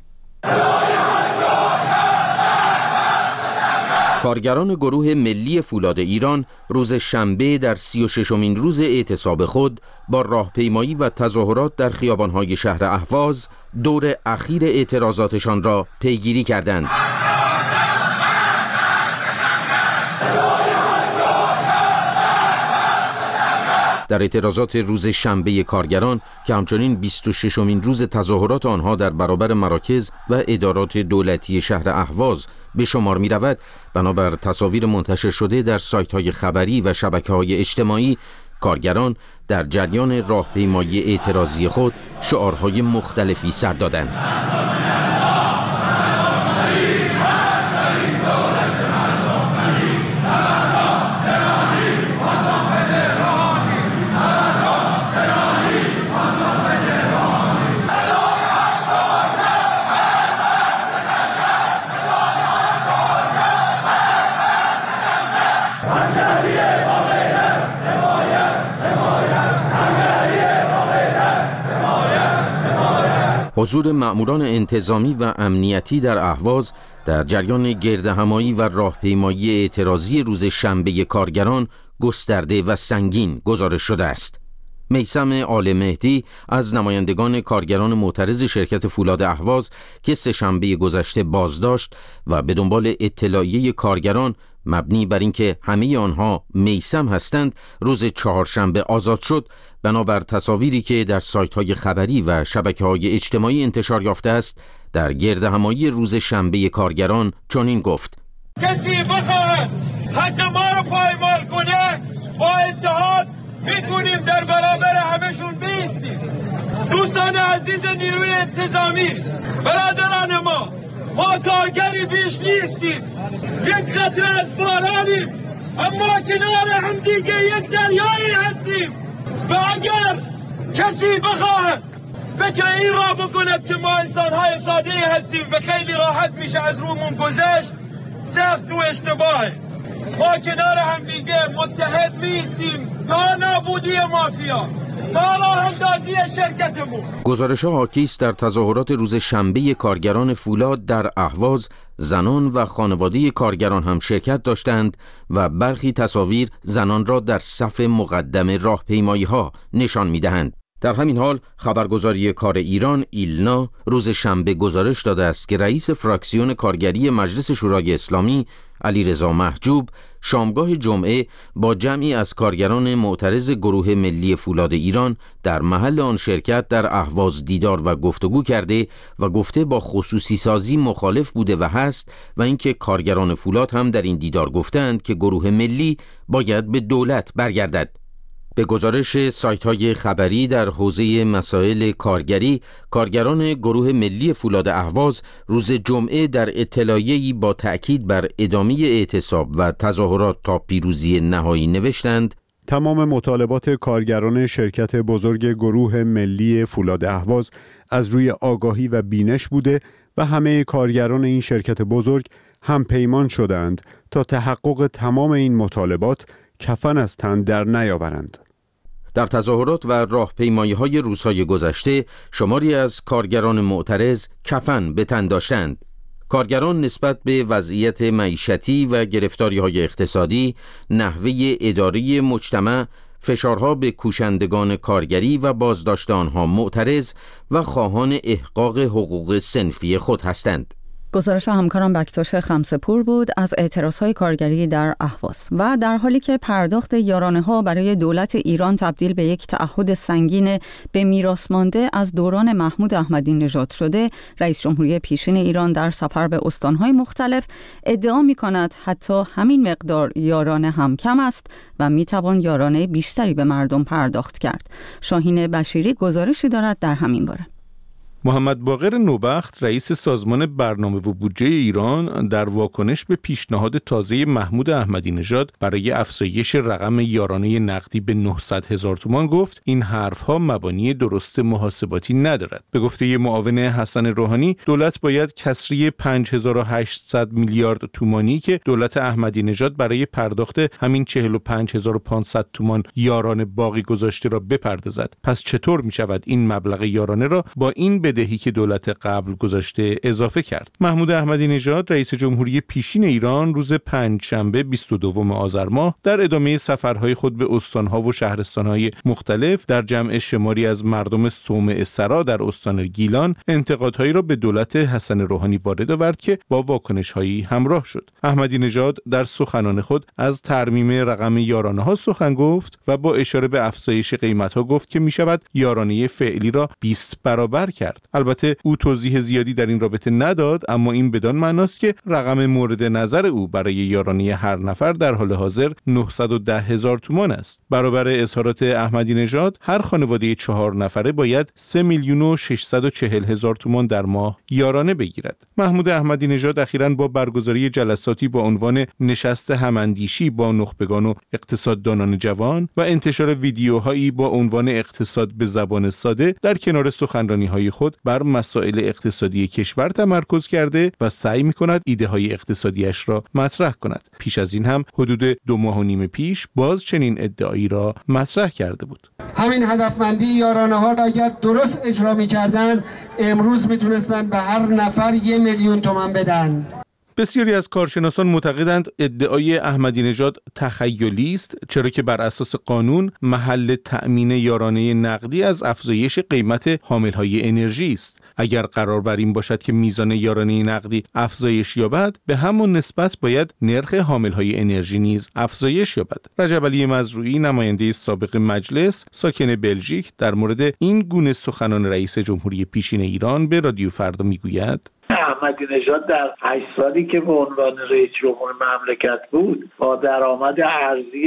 کارگران گروه ملی فولاد ایران روز شنبه در 36مین روز اعتصاب خود با راهپیمایی و تظاهرات در خیابان‌های شهر اهواز دور اخیر اعتراضاتشان را پیگیری کردند. در اعتراضات روز شنبه کارگران که همچنین 26مین روز تظاهرات آنها در برابر مراکز و ادارات دولتی شهر اهواز به شمار می رود، بنابر تصاویر منتشر شده در سایت‌های خبری و شبکه‌های اجتماعی، کارگران در جریان راهپیمایی اعتراضی خود شعارهای مختلفی سر دادند. حضور مأموران انتظامی و امنیتی در اهواز در جریان گردهمایی و راهپیمایی اعتراضی روز شنبه کارگران گسترده و سنگین گزارش شده است. میثم آل مهدی از نمایندگان کارگران معترض شرکت فولاد اهواز که سه‌شنبه گذشته بازداشت و به دنبال اطلاعیه کارگران مبنی بر اینکه همه آنها میثم هستند روز چهارشنبه آزاد شد، بنابر تصاویری که در سایت‌های خبری و شبکه‌های اجتماعی انتشار یافته است در گردهمایی روز شنبه کارگران چنین گفت: کسی بخواهد حق ما رو پایمال کنه، با اتحاد میتونیم در برابر همشون بیستیم. دوستان عزیز نیروی انتظامی، برادران ما کارگری بیش نیستیم، یک قطره از بارانیم، اما کنار هم دیگه یک دریایی هستیم. و اگر کسی بخواهد فکر این را بکند که ما انسان‌های ساده هستیم و خیلی راحت میشه از رومون گذشت، سخت تو اشتباهه. ما کنار هم دیگه متحد میستیم تا نابودی مافیا، تا راه اندازی شرکتمون. گزارش‌ها حاکی است در تظاهرات روز شنبه کارگران فولاد در اهواز زنان و خانواده کارگران هم شرکت داشتند و برخی تصاویر زنان را در صف مقدم راهپیمایی‌ها نشان می‌دهند. در همین حال خبرگزاری کار ایران ایلنا روز شنبه گزارش داده است که رئیس فراکسیون کارگری مجلس شورای اسلامی علیرضا محجوب شامگاه جمعه با جمعی از کارگران معترض گروه ملی فولاد ایران در محل آن شرکت در اهواز دیدار و گفتگو کرده و گفته با خصوصی سازی مخالف بوده و هست و اینکه کارگران فولاد هم در این دیدار گفتند که گروه ملی باید به دولت برگردد. به گزارش سایت‌های خبری در حوزه مسائل کارگری، کارگران گروه ملی فولاد اهواز روز جمعه در اطلاعیه‌ای با تأکید بر ادامه اعتصاب و تظاهرات تا پیروزی نهایی نوشتند: تمام مطالبات کارگران شرکت بزرگ گروه ملی فولاد اهواز از روی آگاهی و بینش بوده و همه کارگران این شرکت بزرگ هم پیمان شدند تا تحقق تمام این مطالبات کفن از تن در نیاورند. در تظاهرات و راهپیمایی‌های روزهای گذشته شماری از کارگران معترض کفن به تن داشتند. کارگران نسبت به وضعیت معیشتی و گرفتاری‌های اقتصادی، نحوه اداره مجتمع، فشارها به کوشندگان کارگری و بازداشت آنها معترض و خواهان احقاق حقوق صنفی خود هستند. گزارش همکارم بکتاش خمسه‌پور بود از اعتراضهای کارگری در اهواز. و در حالی که پرداخت یارانه‌ها برای دولت ایران تبدیل به یک تعهد سنگین به میراث مانده از دوران محمود احمدی نژاد شده، رئیس جمهوری پیشین ایران در سفر به استان‌های مختلف ادعا می‌کند حتی همین مقدار یارانه هم کم است و می‌توان یارانه بیشتری به مردم پرداخت کرد. شاهین بشیری گزارشی دارد در همین باره. محمد باقر نوبخت رئیس سازمان برنامه و بودجه ایران در واکنش به پیشنهاد تازه محمود احمدی نژاد برای افزایش رقم یارانه نقدی به 900,000 تومان گفت این حرفها مبانی درست محاسباتی ندارد. به گفته معاون حسن روحانی، دولت باید کسری 5800 میلیارد تومانی که دولت احمدی نژاد برای پرداخت همین 45500 تومان یارانه باقی گذاشته را بپردازد. پس چطور می شود این مبلغ یارانه را با این بدهی که دولت قبل گذاشته اضافه کرد؟ محمود احمدی نژاد رئیس جمهوری پیشین ایران روز پنجشنبه 22 آذر ماه در ادامه سفرهای خود به استانها و شهرستانهای مختلف در جمع شماری از مردم صومعه سرا در استان گیلان انتقادهایی را به دولت حسن روحانی وارد آورد که با واکنش‌هایی همراه شد. احمدی نژاد در سخنان خود از ترمیم رقم یارانه‌ها سخن گفت و با اشاره به افزایش قیمت‌ها گفت که می‌شود یارانه فعلی را 20 برابر کرد. البته او توضیح زیادی در این رابطه نداد، اما این بدان معناست که رقم مورد نظر او برای یارانه هر نفر در حال حاضر 910,000 تومان است. برابر اظهارات احمدی نژاد هر خانواده 4 نفره باید 3,640,000 تومان در ماه یارانه بگیرد. محمود احمدی نژاد اخیراً با برگزاری جلساتی با عنوان نشست هماندیشی با نخبگان و اقتصاددانان جوان و انتشار ویدیوهایی با عنوان اقتصاد به زبان ساده در کنار سخنرانی‌های خود بر مسائل اقتصادی کشور تمرکز کرده و سعی می‌کند ایده‌های اقتصادیش را مطرح کند. پیش از این هم حدود 2 ماه و نیم پیش باز چنین ادعایی را مطرح کرده بود. همین هدفمندی یارانه‌ها را اگر درست اجرا می‌کردن امروز میتونستن به هر نفر 1,000,000 تومان بدن. بسیاری از کارشناسان معتقدند ادعای احمدی نژاد تخیلی است، چرا که بر اساس قانون محل تأمین یارانه نقدی از افزایش قیمت حاملهای انرژی است. اگر قرار بر این باشد که میزان یارانه نقدی افزایش یابد، به همان نسبت باید نرخ حاملهای انرژی نیز افزایش یابد. رجب علی مزروعی، نماینده سابق مجلس ساکن بلژیک، در مورد این گونه سخنان رئیس جمهوری پیشین ایران به رادیو فردا میگوید: احمدی نژاد در 8 سالی که به عنوان رئیس جمهور مملکت بود با درآمد ارزی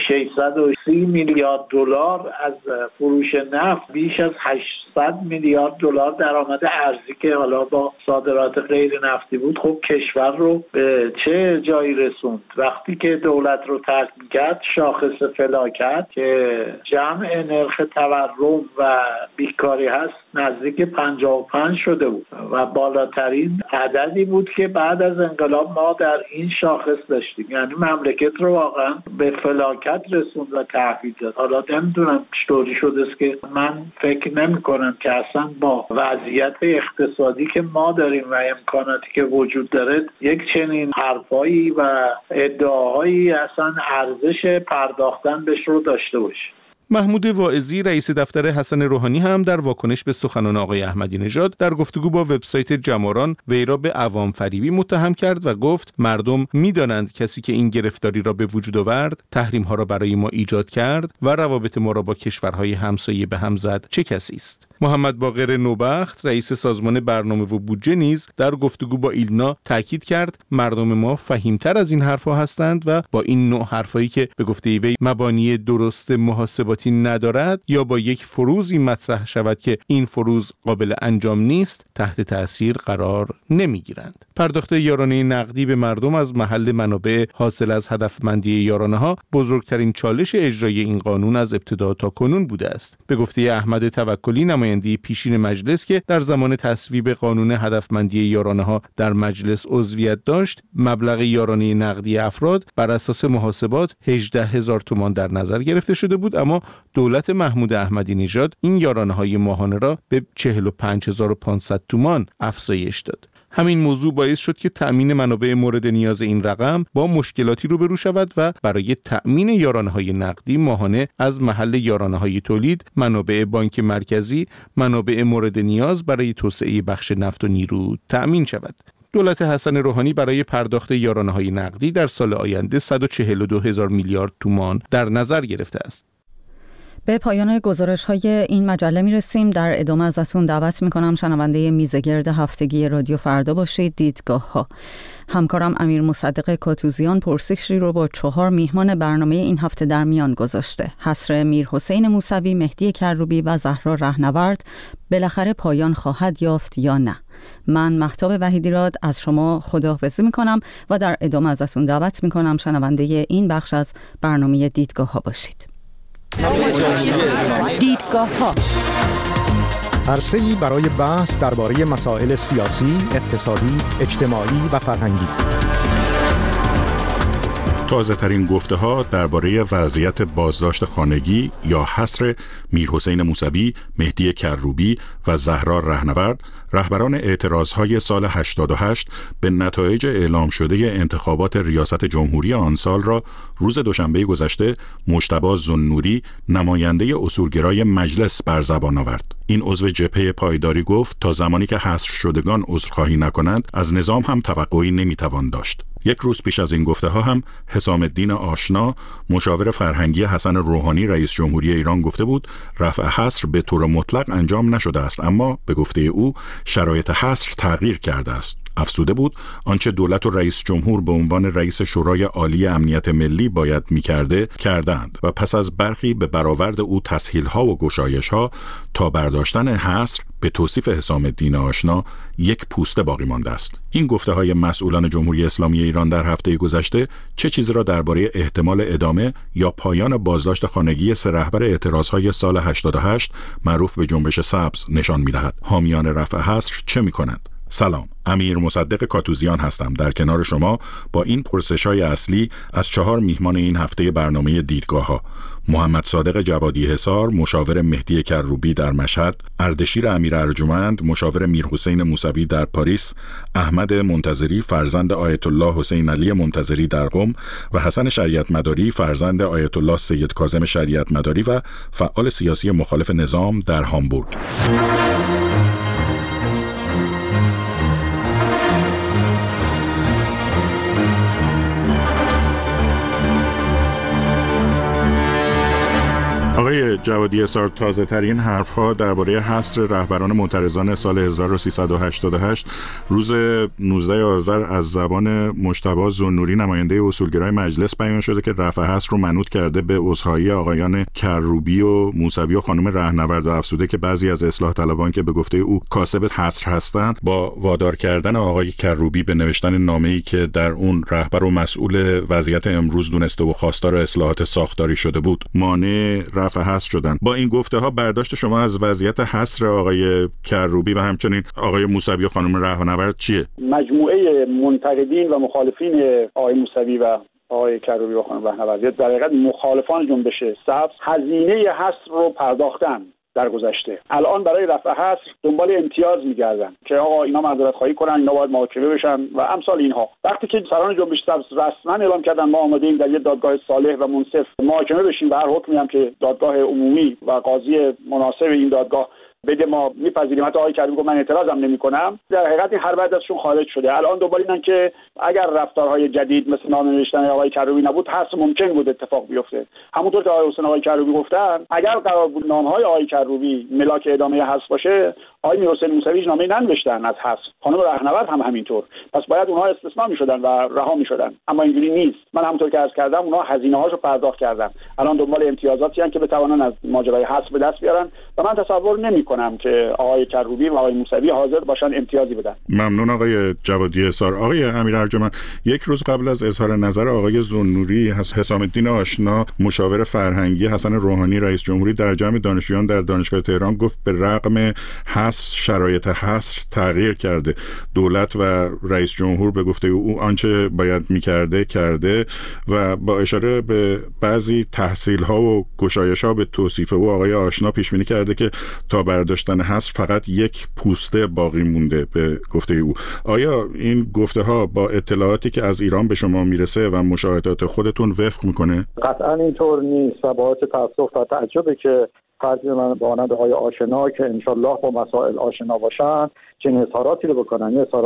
630 میلیارد دلار از فروش نفت، بیش از 800 میلیارد دلار درآمد ارزی که حالا با صادرات غیر نفتی بود، خب کشور رو به چه جایی رسوند؟ وقتی که دولت رو ترک می‌کرد، شاخص فلاکت که جمع نرخ تورم و بیکاری هست نزدیک 55 شده بود و بالاترین عددی بود که بعد از انقلاب ما در این شاخص داشتیم. یعنی مملکت رو واقعا به فلاکت رسوند و تهدید داد. حالا نمیدونم چطوری شده است که من فکر نمی‌کنم که اصلا با وضعیت اقتصادی که ما داریم و امکاناتی که وجود داره یک چنین حرفایی و ادعاهایی اصلا ارزش پرداختن بهش رو داشته باشه. محمود واعظی، رئیس دفتر حسن روحانی، هم در واکنش به سخنان آقای احمدی نژاد در گفتگو با وبسایت جماران وی را به عوام فریبی متهم کرد و گفت مردم می‌دانند کسی که این گرفتاری را به وجود آورد، تحریم‌ها را برای ما ایجاد کرد و روابط ما را با کشورهای همسایه به هم زد چه کسی است. محمد باقر نوبخت، رئیس سازمان برنامه و بودجه، نیز در گفتگو با ایلنا تاکید کرد مردم ما فهیم‌تر از این حرف‌ها هستند و با این نوع حرفایی که به گفته وی مبانی درست محاسباتی ندارد یا با یک فروزی مطرح شود که این فروز قابل انجام نیست، تحت تأثیر قرار نمیگیرند. پرداخت یارانه نقدی به مردم از محل منابع حاصل از هدفمندی یارانه ها بزرگترین چالش اجرای این قانون از ابتدا تا کنون بوده است. به گفته احمد توکلی، نماینده پیشین مجلس که در زمان تصویب قانون هدفمندی یارانه ها در مجلس عضویت داشت، مبلغ یارانه نقدی افراد بر اساس محاسبات 18,000 تومان در نظر گرفته شده بود، اما دولت محمود احمدی نژاد این یارانه‌های ماهانه را به 45,500 تومان افزایش داد. همین موضوع باعث شد که تأمین منابع مورد نیاز این رقم با مشکلاتی روبرو شود و برای تأمین یارانه‌های نقدی ماهانه از محل یارانه‌های تولید، منابع بانک مرکزی، منابع مورد نیاز برای توسعه بخش نفت و نیرو تأمین شود. دولت حسن روحانی برای پرداخت یارانه‌های نقدی در سال آینده 142,000 میلیارد تومان در نظر گرفته است. به پایان گزارش‌های این مجله می‌رسیم. در ادامه ازتون دعوت می‌کنم شنونده میزگرد هفتگی رادیو فردا باشید. دیدگاه‌ها. همکارم امیر مصدق کاتوزیان پرسشی رو با 4 میهمان برنامه این هفته در میان گذاشته. حصر میرحسین موسوی، مهدی کروبی و زهرا رهنورد بالاخره پایان خواهد یافت یا نه؟ من مهتاب وحیدیراد از شما خداحافظی می‌کنم و در ادامه ازتون دعوت می‌کنم شنونده این بخش از برنامه دیدگاه‌ها باشید. دیدگاه‌ها عرصه‌ای برای بحث درباره مسائل سیاسی، اقتصادی، اجتماعی و فرهنگی. تازه‌ترین گفته‌ها درباره وضعیت بازداشت خانگی یا حصر میرحسین موسوی، مهدی کروبی و زهرا رهنورد، رهبران اعتراضهای سال 88 به نتایج اعلام شده انتخابات ریاست جمهوری آن سال را روز دوشنبه گذشته مجتبی ذوالنوری، نماینده اصولگرای مجلس، بر زبان آورد. این عضو جبهه پایداری گفت تا زمانی که حصر شدگان عذرخواهی نکنند از نظام هم توقعی نمیتوان داشت. یک روز پیش از این گفته‌ها هم حسام الدین آشنا، مشاور فرهنگی حسن روحانی رئیس جمهوری ایران، گفته بود رفع حصر به طور مطلق انجام نشده است، اما به گفته او شرایط حصر تغییر کرده است. افزوده بود آنچه دولت و رئیس جمهور به عنوان رئیس شورای عالی امنیت ملی باید می‌کرده کردند و پس از برخی به برآورد او تسهیل‌ها و گشایش‌ها تا برداشتن حصر به توصیف حسام الدین آشنا یک پوسته باقی مانده است. این گفته‌های مسئولان جمهوری اسلامی ایران در هفته گذشته چه چیزی را درباره احتمال ادامه یا پایان بازداشت خانگی 3 رهبر اعتراضهای سال 88 معروف به جنبش سبز نشان می‌دهد؟ حامیان رفع حصر چه می‌کنند؟ سلام، امیر مصدق کاتوزیان هستم در کنار شما با این پرسش‌های اصلی از 4 میهمان این هفته برنامه دیدگاه‌ها: محمد صادق جوادی حصار، مشاور مهدی کروبی در مشهد، اردشیر امیر ارجمند، مشاور میرحسین موسوی در پاریس، احمد منتظری فرزند آیت الله حسین علی منتظری در قم و حسن شریعت مداری فرزند آیت الله سید کاظم شریعت مداری و فعال سیاسی مخالف نظام در هامبورگ. آقای جوادی حصار، تازه ترین حرف ها درباره حصر رهبران معترضان سال 1388 روز 19 آذر از زبان مجتبی ذوالنوری، نماینده اصولگرای مجلس، بیان شده که رفع حصر رو منوط کرده به عذرخواهی آقایان کروبی و موسوی و خانم رهنورد و افزوده که بعضی از اصلاح طلبان که به گفته او کاسب حصر هستند با وادار کردن آقای کروبی به نوشتن نامه‌ای که در اون رهبر و مسئول وضعیت امروز دونسته و خواستار اصلاحات ساختاری شده بود مانع رفع حصر شدن. با این گفته ها برداشت شما از وضعیت حصر آقای کروبی و همچنین آقای موسوی و خانم رهنورد چیه؟ مجموعه منتقدین و مخالفین آقای موسوی و آقای کروبی و خانم رهنورد، در حقیقت مخالفان جنبش سبز، هزینه حصر رو پرداختن در گذشته. الان برای رفع حصر دنبال امتیاز میگردن که آقا اینا معذرت خواهی کنن، اینا باید محاکمه بشن و امثال اینها. وقتی که سران جنبش سبز رسما اعلام کردن ما آماده ایم در یک دادگاه صالح و منصف محاکمه بشیم و هر حکمی هم که دادگاه عمومی و قاضی مناسب این دادگاه بده ما میپذیریم. حتی آقای کروبی گفت من اعتراضم نمیکنم. در حقیقت هر بعد ازشون خارج شده. الان دنبال اینن که اگر رفتارهای جدید مثل نامه نوشتن آقای کروبی نبود، حصر ممکن بود اتفاق بیفته. همونطور که آقای حسین آقای کروبی گفتن، اگر قرار بود نامه‌های آقای کروبی ملاک ادامه حصر باشه، آقای میرحسین موسوی نامه ننوشتن از حصر، خانم رهنورد هم همینطور، پس باید اونها استثناء میشدن و رها میشدن. اما اینجوری نیست. من همونطور که عرض کردم اونها هزینه‌هاشو پرداخت کردن. الان دنبال امتیازاتی هستن که بتوانن از ماجرای حصر به دست بیارن و من تصور نمی‌کنم که آقای کروبی و آقای موسوی حاضر باشن امتیازی بدن. ممنون آقای جوادی حصار. آقای امیر ارجمند، یک روز قبل از اظهار نظر آقای ذوالنوری، حسام الدین آشنا، مشاور فرهنگی حسن روحانی رئیس جمهوری در جمع دانشجویان در دانشگاه تهران گفت به رغم حصر شرایط حصر تغییر کرده. دولت و رئیس جمهور به گفته او آنچه باید می‌کرده کرده و با اشاره به بعضی تحصیل‌ها و گشایش‌ها به توصیف او آقای آشنا پیش بینی کرده که تا برداشتن حصر فقط یک پوسته باقی مونده به گفته او. آیا این گفته ها با اطلاعاتی که از ایران به شما میرسه و مشاهدات خودتون وفق میکنه؟ قطعا اینطور نیست و باعث تأسف و تعجبه که فرضی من مانند آقای آشنا که انشالله با مسائل آشنا باشن چنین اظهاراتی رو بکنن. این اظهارات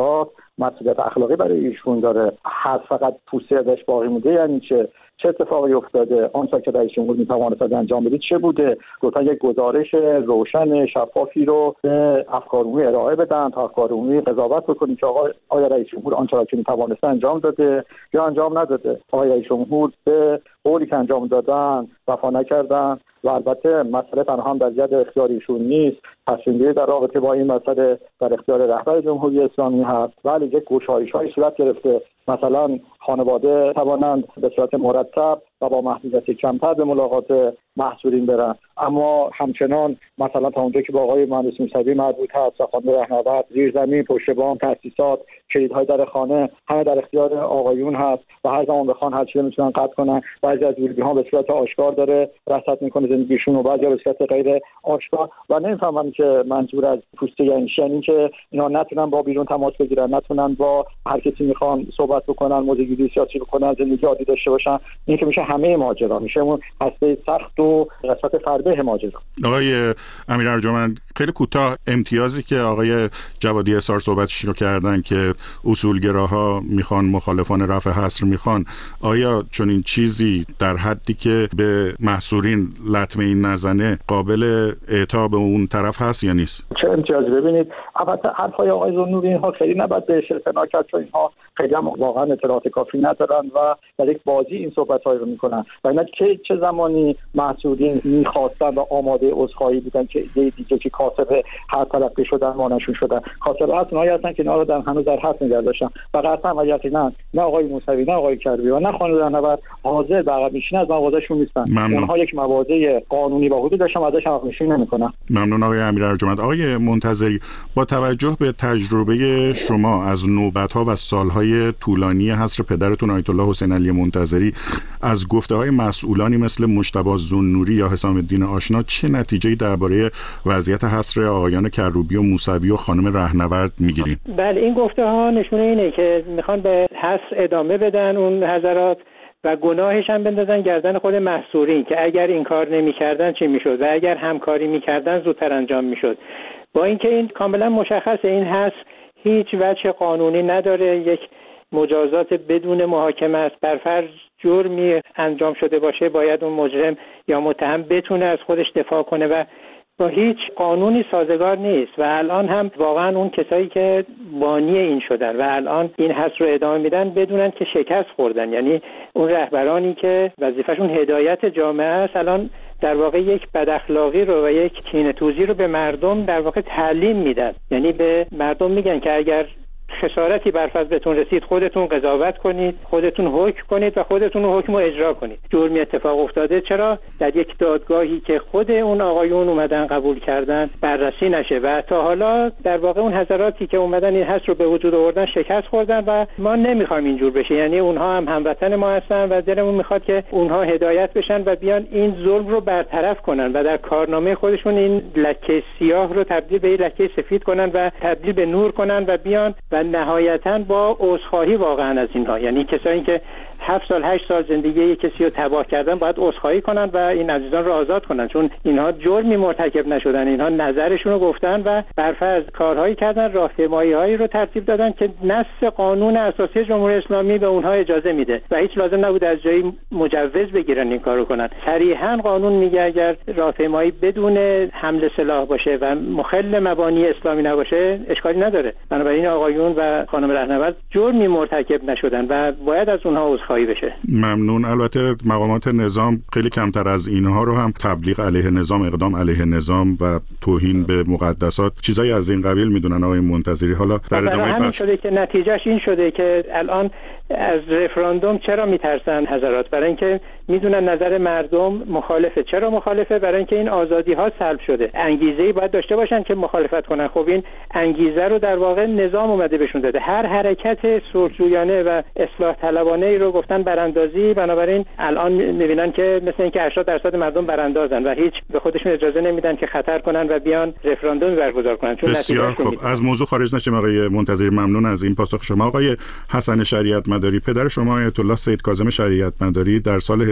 مسئولیت اخلاقی برای ایشون داره. هست فقط پوسته ازش باقی مونده، یعنی چه اتفاقی افتاده؟ آنچه که رئیس جمهور میتواند انجام بده چه بوده؟ لطفا یک گزارش روشن شفافی رو به افکار عمومی ارائه بدن تا افکار عمومی قضاوت بکنیم که آیا رئیس جمهور آنچه را که میتوانسته انجام داده یا انجام نداده. آیا رئیس جمهور به قولی که انجام دادن وفا نکردن؟ و البته مسئله تنها هم در ید اختیار ایشون نیست، تصمیم‌گیری در رابطه با این مسئله در اختیار رهبر جمهوری اسلامی هست. ولی یک گشایش‌های صورت گرفته، مثلا خانواده توانند به صورت مرتب و با محدودیت کمتر به ملاقات محصورین برن، اما همچنان مثلا تا اونجا که با آقای مهندس موسوی مربوط هست و خانم رهنورد، زیرزمین، پشت بام، تاسیسات، کلیدهای در خانه همه در اختیار آقایون هست و هر زمان بخوان هر چیزی میتونن قطع کنن. بعضی از ورودی‌ها به صورت آشکار داره رصد میکنه زندگیشون و بعضی به صورت غیر آشکار. و نمیفهمم که منظور از پوسته یعنی که اینا نتونن با بیرون تماس بگیرن، نتونن با هر کسی میخوان صحبت بکنن، موضوعی سیاسی بکنن، زندگی عادی داشته باشن. این که میشه همه ماجرا، میشه اون هسته سخت و قسمت فربه ماجرا. آقای امیر ارجمند، خیلی کوتاه، امتیازی که آقای جوادی احصار صحبتش رو کردن که اصولگراها میخوان، مخالفان رفع حصر میخوان، آیا چون این چیزی در حدی که به محصورین لطمه این نزنه قابل اعطا به اون طرف هست یا نیست؟ چه امتیازی؟ ببینید، البته حرفای آقای ذوالنوری اینها خیلی نباید بهش اعتنا کرد، چون اینها خیلی هم واقعا اطلاعات کافی ندارن و در یک بازی این صحبت‌ها رو میکنن. و اینا چه زمانی محصورین میخواستن و آماده عذرخواهی بودن که دیگه که کاسب هر تلقی شدن مانشون شدن، کاسب اصلا هستن که اینا رو در هنوز در حق نگه داشتن و قطعا و یقینا نه آقای موسوی نه آقای کروبی و نه خانم رهنورد حاضر به عقب نشینی از مواضعشون نیستن. اونها یک مواضع قانونی با حدود داشتن و ازش عقب نشینی نمیکنن. ممنون آقای امیر ارجمند. آقای منتظری، با توجه به تجربه شما از نوبت‌ها و سال‌های طولانی حصر پدرتون آیت الله حسین علی منتظری، از گفته‌های مسئولانی مثل مجتبی ذوالنوری یا حسام الدین آشنا، چه نتیجه‌ای درباره وضعیت حصر آقایان کروبی و موسوی و خانم رهنورد می‌گیرید؟ بله، این گفته‌ها نشونه اینه که میخوان به حصر ادامه بدن اون حضرات و گناهش هم بندازن گردن خود محصورین که اگر این کار نمی‌کردن چی میشد و اگر همکاری می‌کردن زودتر انجام میشد. با اینکه این کاملا مشخصه این حصر هیچ وجه قانونی نداره، یک مجازات بدون محاکمه است. بر فرض جرمی انجام شده باشه باید اون مجرم یا متهم بتونه از خودش دفاع کنه و با هیچ قانونی سازگار نیست. و الان هم واقعا اون کسایی که بانی این شدن و الان این حصر رو ادامه میدن بدونن که شکست خوردن، یعنی اون رهبرانی که وظیفه‌شون هدایت جامعه است الان در واقع یک بداخلاقی رو و یک کینه‌توزی رو به مردم در واقع تعلیم میدن. یعنی به مردم میگن که اگر خسارتی بر فرض بهتون رسید خودتون قضاوت کنید، خودتون حکم کنید و خودتون اون حکم رو اجرا کنید. جرمی اتفاق افتاده چرا در یک دادگاهی که خود اون آقایون اومدن قبول کردن بررسی نشه و تا حالا در واقع اون حضراتی که اومدن این حصر رو به وجود آوردن شکست خوردن و ما نمیخوایم اینجور بشه. یعنی اونها هم هموطن ما هستن و دلمون میخواد که اونها هدایت بشن و بیان این ظلم رو برطرف کنن و در کارنامه خودشون این لکه سیاه رو تبدیل به لکه سفید کنن و تبدیل به نور کنن و بیان و نهایتاً با عذرخواهی واقعا از اینها، یعنی کسایی که 7 سال 8 سال زندگی یک کسی رو تباه کردن باید عذرخواهی کنن و این عزیزان رو آزاد کنن، چون اینها جرمی مرتکب نشدن، اینها نظرشون رو گفتن و برفرض کارهایی کردن، راهپیمایی‌هایی رو ترتیب دادن که نص قانون اساسی جمهوری اسلامی به اونها اجازه میده و هیچ لازم نبود از جایی مجوز بگیرن این کارو کنن. صریحاً قانون میگه اگر راهپیمایی بدون حمل سلاح باشه و مخل مبانی اسلامی نباشه اشکالی نداره. بنابراین آقایون و خانم رهنورد جرمی مرتکب نشدن و باید از اونها عذرخواهی بشه. ممنون. البته مقامات نظام خیلی کمتر از اینها رو هم تبلیغ علیه نظام، اقدام علیه نظام و توهین به مقدسات چیزایی از این قبیل میدونن آقای منتظری. حالا در ادامه همین شده که نتیجهش این شده که الان از رفراندوم چرا میترسن حضرات؟ برای اینکه میدونن نظر مردم مخالفه. چرا مخالفه؟ برای اینکه این آزادی ها سلب شده. انگیزه‌ای باید داشته باشن که مخالفت کنن. خب این انگیزه رو در واقع نظام اومده بهشون داده. هر حرکت صلحجویانه و اصلاح طلبانه رو گفتن براندازی، بنابراین الان میبینن که مثل اینکه 80% مردم براندازن و هیچ به خودشون اجازه نمیدن که خطر کنن و بیان رفراندوم برگزار کنن. چون بسیار خب، از موضوع خارج نشیم آقای منتظری. ممنون از این پاسخ شما. آقای حسن شریعت مداری، پدر شما آیت الله سید کاظم شریعت مداری در سال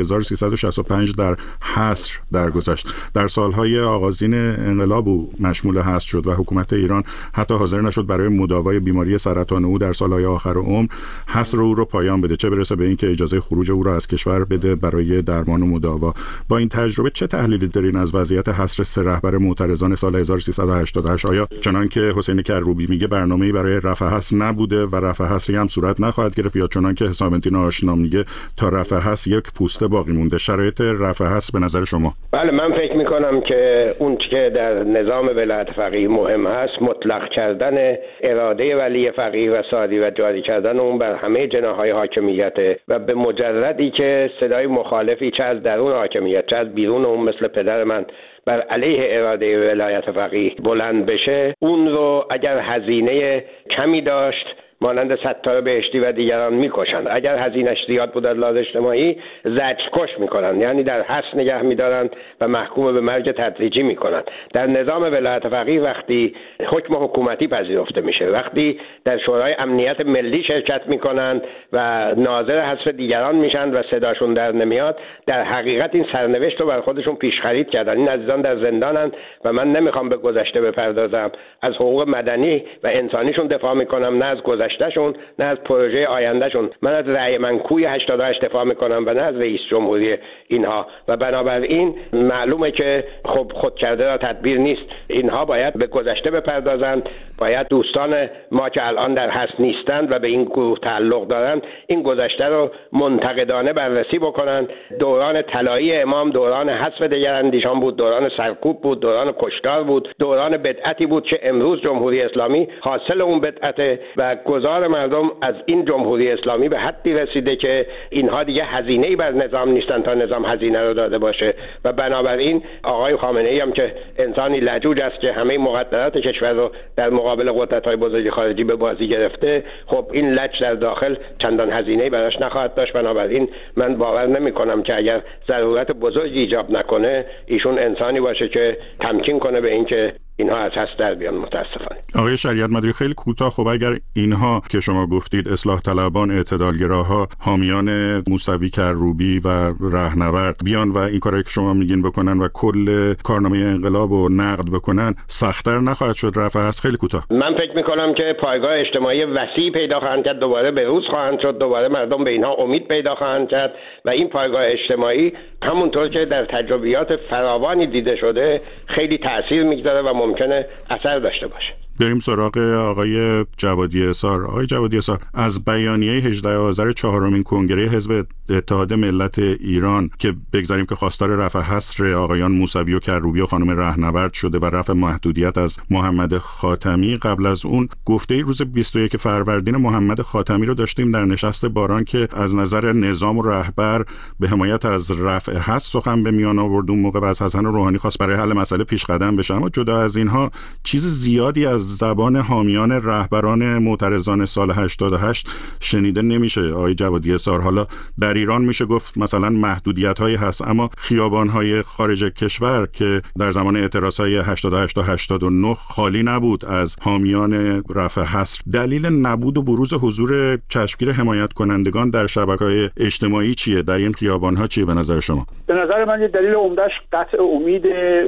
1365 در حصر درگذشت. در سالهای آغازین انقلاب او مشمول حصر شد و حکومت ایران حتی حاضر نشد برای مداوای بیماری سرطان او در سالهای آخر عمر حصر او را پایان بده، چه برسه به اینکه اجازه خروج او را از کشور بده برای درمان و مداوا. با این تجربه چه تحلیلی دارین از وضعیت حصر سه رهبر معترضان سال 1388؟ آیا چنان که حسین کروبی میگه برنامه‌ای برای رفع حصر نبوده و رفع حصری هم صورت نخواهد گرفت، یا چنان که حسام الدین آشنا میگه تا رفع حصر یک پوسته باقی مونده؟ شرایط رفع حصر به نظر شما؟ بله، من فکر میکنم که اون که در نظام ولایت فقیه مهم هست مطلق کردن اراده ولی فقیه و سادی و جاری کردن اون بر همه جناح‌های حاکمیت و به مجردی که صدای مخالفی چه از درون حاکمیت چه از بیرون اون مثل پدر من بر علیه اراده ولایت فقیه بلند بشه، اون رو اگر هزینه کمی داشت مانند ستار بهشتی و دیگران میکشند، اگر هزینه‌اش زیاد بود از لحاظ اجتماعی زجرکش میکنند، یعنی در حبس نگه میدارند و محکوم به مرگ تدریجی میکنند. در نظام ولایت فقیه وقتی حکم حکومتی پذیرفته میشه، وقتی در شورای امنیت ملی شرکت میکنند و ناظر حذف دیگران میشن و صداشون در نمیاد، در حقیقت این سرنوشت رو بر خودشون پیش خرید کردن. این عزیزان در زندانند و من نمیخوام به گذشته بپردازم، از حقوق مدنی و انسانیشون دفاع میکنم، نه از گذشتهشون نه از پروژه آیندهشون. من از رأی منکوی 88 دفاع میکنم و نه از رئیس جمهوری اینها، و بنابراین معلومه که خب خود کرده را تدبیر نیست. اینها باید به گذشته بپردازند، باید دوستان ما که الان در حبس نیستند و به این گروه تعلق دارند این گذشته رو منتقدانه بررسی بکنند. دوران طلایی امام دوران حذف دگراندیشان بود، دوران سرکوب بود، دوران کشتار بود، دوران بدعتی بود که امروز جمهوری اسلامی حاصل اون بدعته و گذار مردم از این جمهوری اسلامی به حدی رسیده که اینها دیگه هزینه‌ای بر نظام نیستن تا نظام هزینه رو داده باشه. و بنابراین آقای خامنه‌ای هم که انسانی لجوج است که همه مقدرات کشور رو در مقابل قدرت‌های بزرگ خارجی به بازی گرفته، خب این لج در داخل چندان هزینه‌ای براش نخواهد داشت. بنابراین من باور نمی‌کنم که اگر ضرورت بزرگی ایجاب نکنه ایشون انسانی باشه که تمکین کنه به اینکه اینها از هست در بیان. متاسفانه. آقای شریعت مداری خیلی کوتاه، خب اگر اینها که شما گفتید اصلاح طلبان، اعتدالگراها، حامیان موسوی کروبی و رهنورد بیان و این کارایی که شما میگین بکنن و کل کارنامه انقلاب رو نقد بکنن، سخت‌تر نخواهد شد رفع هست؟ خیلی کوتاه. من فکر میکنم که پایگاه اجتماعی وسیع پیدا خواهند کرد، دوباره به روز خواهند شد، دوباره مردم به اینها امید پیدا خواهند کرد و این پایگاه اجتماعی همونطور که در تجربیات فراوانی دیده شده خیلی تأثیر میگذاره و ممکنه اثر داشته باشه. بریم سراغ آقای جوادی اصار. آقای جوادی اصار، از بیانیه 18 آذر چهارمین کنگره حزب اتحاد ملت ایران که بگذاریم که خواستار رفع حصر آقایان موسوی و کروبی و خانم رهنورد شده و رفع محدودیت از محمد خاتمی، قبل از اون گفته روز 21 فروردین محمد خاتمی رو داشتیم در نشست باران که از نظر نظام و رهبر به حمایت از رفع حصر سخن به میان آورد اون موقع و از حسن روحانی خواست برای حل مسئله پیش قدم بشه. اما جدا از اینها چیز زیادی از زبان حامیان رهبران معترضان سال 88 شنیده نمیشه. آقای جوادی اصار، حالا در ایران میشه گفت مثلا محدودیت‌هایی هست، اما خیابان‌های خارج کشور که در زمان اعتراض‌های 88 تا 89 خالی نبود از حامیان رفع حصر، دلیل نبود و بروز حضور چشمگیر حمایت کنندگان در شبکه‌های اجتماعی چیه؟ در این خیابان‌ها چیه به نظر شما؟ به نظر من یه دلیل عمده‌اش قطع امید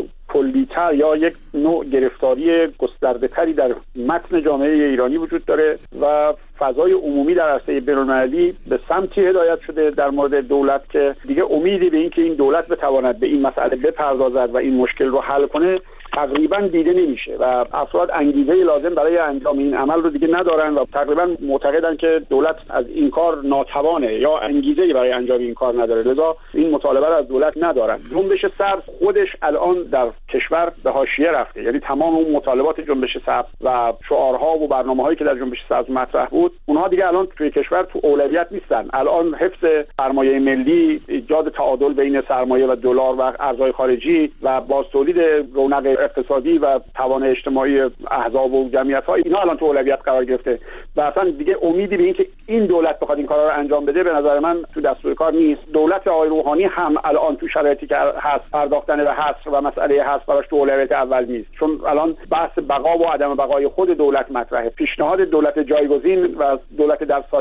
کلی‌تر یا یک نوع گرفتاری گسترده‌تری در متن جامعه ایرانی وجود داره و فضای عمومی در عرصه بین‌المللی به سمتی هدایت شده در مورد دولت که دیگه امیدی به این که این دولت بتواند به این مسئله بپردازد و این مشکل رو حل کنه تقریبا دیده نمیشه و افراد انگیزه لازم برای انجام این عمل رو دیگه ندارن و تقریبا معتقدن که دولت از این کار ناتوانه یا انگیزه برای انجام این کار نداره، لذا این مطالبه رو از دولت ندارن. جنبش سبز خودش الان در کشور به حاشیه رفته، یعنی تمام اون مطالبات جنبش سبز و شعارها و برنامه‌هایی که در جنبش سبز مطرح بود اونها دیگه الان توی کشور تو اولویت نیستن. الان حفظ سرمایه ملی، ایجاد تعادل بین سرمایه و دلار و ارزهای خارجی و بازتولید رونق اقتصادی و توان اجتماعی احزاب و جمعیت‌ها، اینا الان تو اولویت قرار گرفته و اصلا دیگه امیدی به این که این دولت بخواد این کارا رو انجام بده به نظر من تو دستور کار نیست. دولت آقای روحانی هم الان تو شرایطی که هست پرداختن به حصر و مسئله حصر براش تو اولویت اول نیست، چون الان بحث بقا و عدم بقای خود دولت مطرحه. پیشنهاد دولت جایگزین و دولت در سایه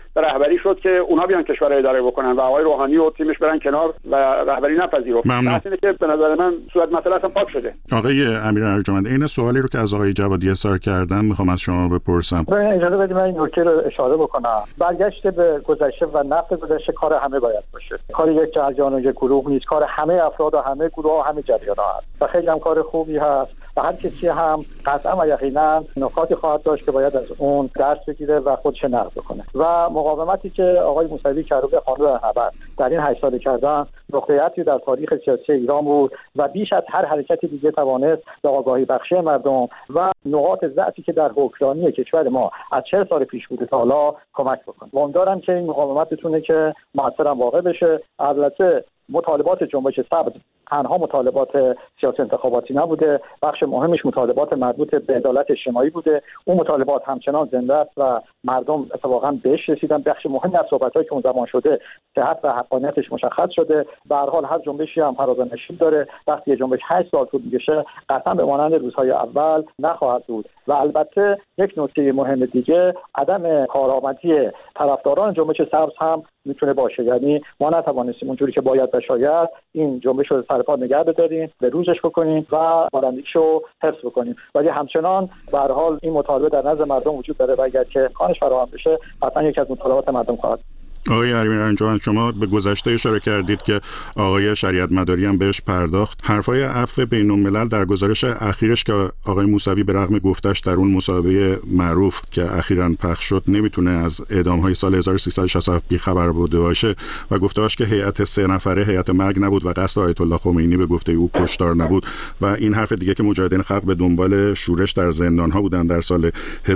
به رهبری شد که اونا بیان کشور اداره بکنن و آقای روحانی و تیمش برن کنار و رهبری نپذیرفت. اینه که به نظر من صورت مسئله اصلا پاک شده. آقای امیر ارجمند، این سوالی رو که از آقای جوادی اظهار کردن میخوام از شما بپرسم. اجازه بدید من این نکته رو اشاره بکنم. برگشت به گذشته و نقد گذشته کار همه باید باشه. کار یک جریان و یک گروه نیست، کار همه افراد و همه گروه و همه جریان‌ها هست و خیلی هم کار خوبی هست و هر کسی هم قطعا و یقینا نکاتی خواهد داشت که باید از اون درس بگیره و خودش نقد بکنه. و مقاومتی که آقای موسوی کروبی خانلو رهنورد در این 8 سال کردن نقطه‌ای در تاریخ سیاسی ایران بود و بیش از هر حرکت دیگه توانست به آگاهی بخشی مردم و نقاط ضعفی که در حکمرانی کشور ما از 40 سال پیش بوده تا حالا کمک بکنه. امیدوارم که این مقاومت بتونه که موثرم واقع بشه. البته مطالبات جنبش سبز تنها مطالبات سیاسی انتخاباتی نبوده، بخش مهمش مطالبات مربوط به عدالت اجتماعی بوده. اون مطالبات همچنان زنده است و مردم اتفاقا بهش رسیدن. بخش مهمی از صحبت‌هایی که اون زمان شده صحت و حقانیتش مشخص شده. به هر حال هر جنبشی هم فراز و نشیب داره. وقتی یه جنبش 8 سال طول می‌کشه قطعا به مانند روزهای اول نخواهد بود. و البته یک نکته مهم دیگه عدم کارآمدی طرفداران جنبش سبز هم میتونه باشه. یعنی ما نتوانستیم اونجوری که باید و شاید این جنبش رو سرپا نگه بداریم، به روزش بکنیم و بلندیشو حفظ بکنیم. ولی همچنان به هر حال این مطالبه در نظر مردم وجود داره و اگر که امکانش فراهم بشه حتما یکی از مطالبات مردم خواهد. آقای امیر ارجمند، شما به گذشته اشاره کردید که آقای شریعت مداری هم بهش پرداخت. حرفای عفو بین‌الملل در گزارش اخیرش که آقای موسوی به رغم گفتش در اون مصاحبه معروف که اخیراً پخش شد نمیتونه از اعدام‌های سال 1367 بی‌خبر بوده باشه و گفته‌اش که هیئت 3 نفره هیئت مرگ نبود و قصد آیت الله خمینی به گفته او کشتار نبود و این حرف دیگه که مجاهدین خلق به دنبال شورش در زندان‌ها بودن در سال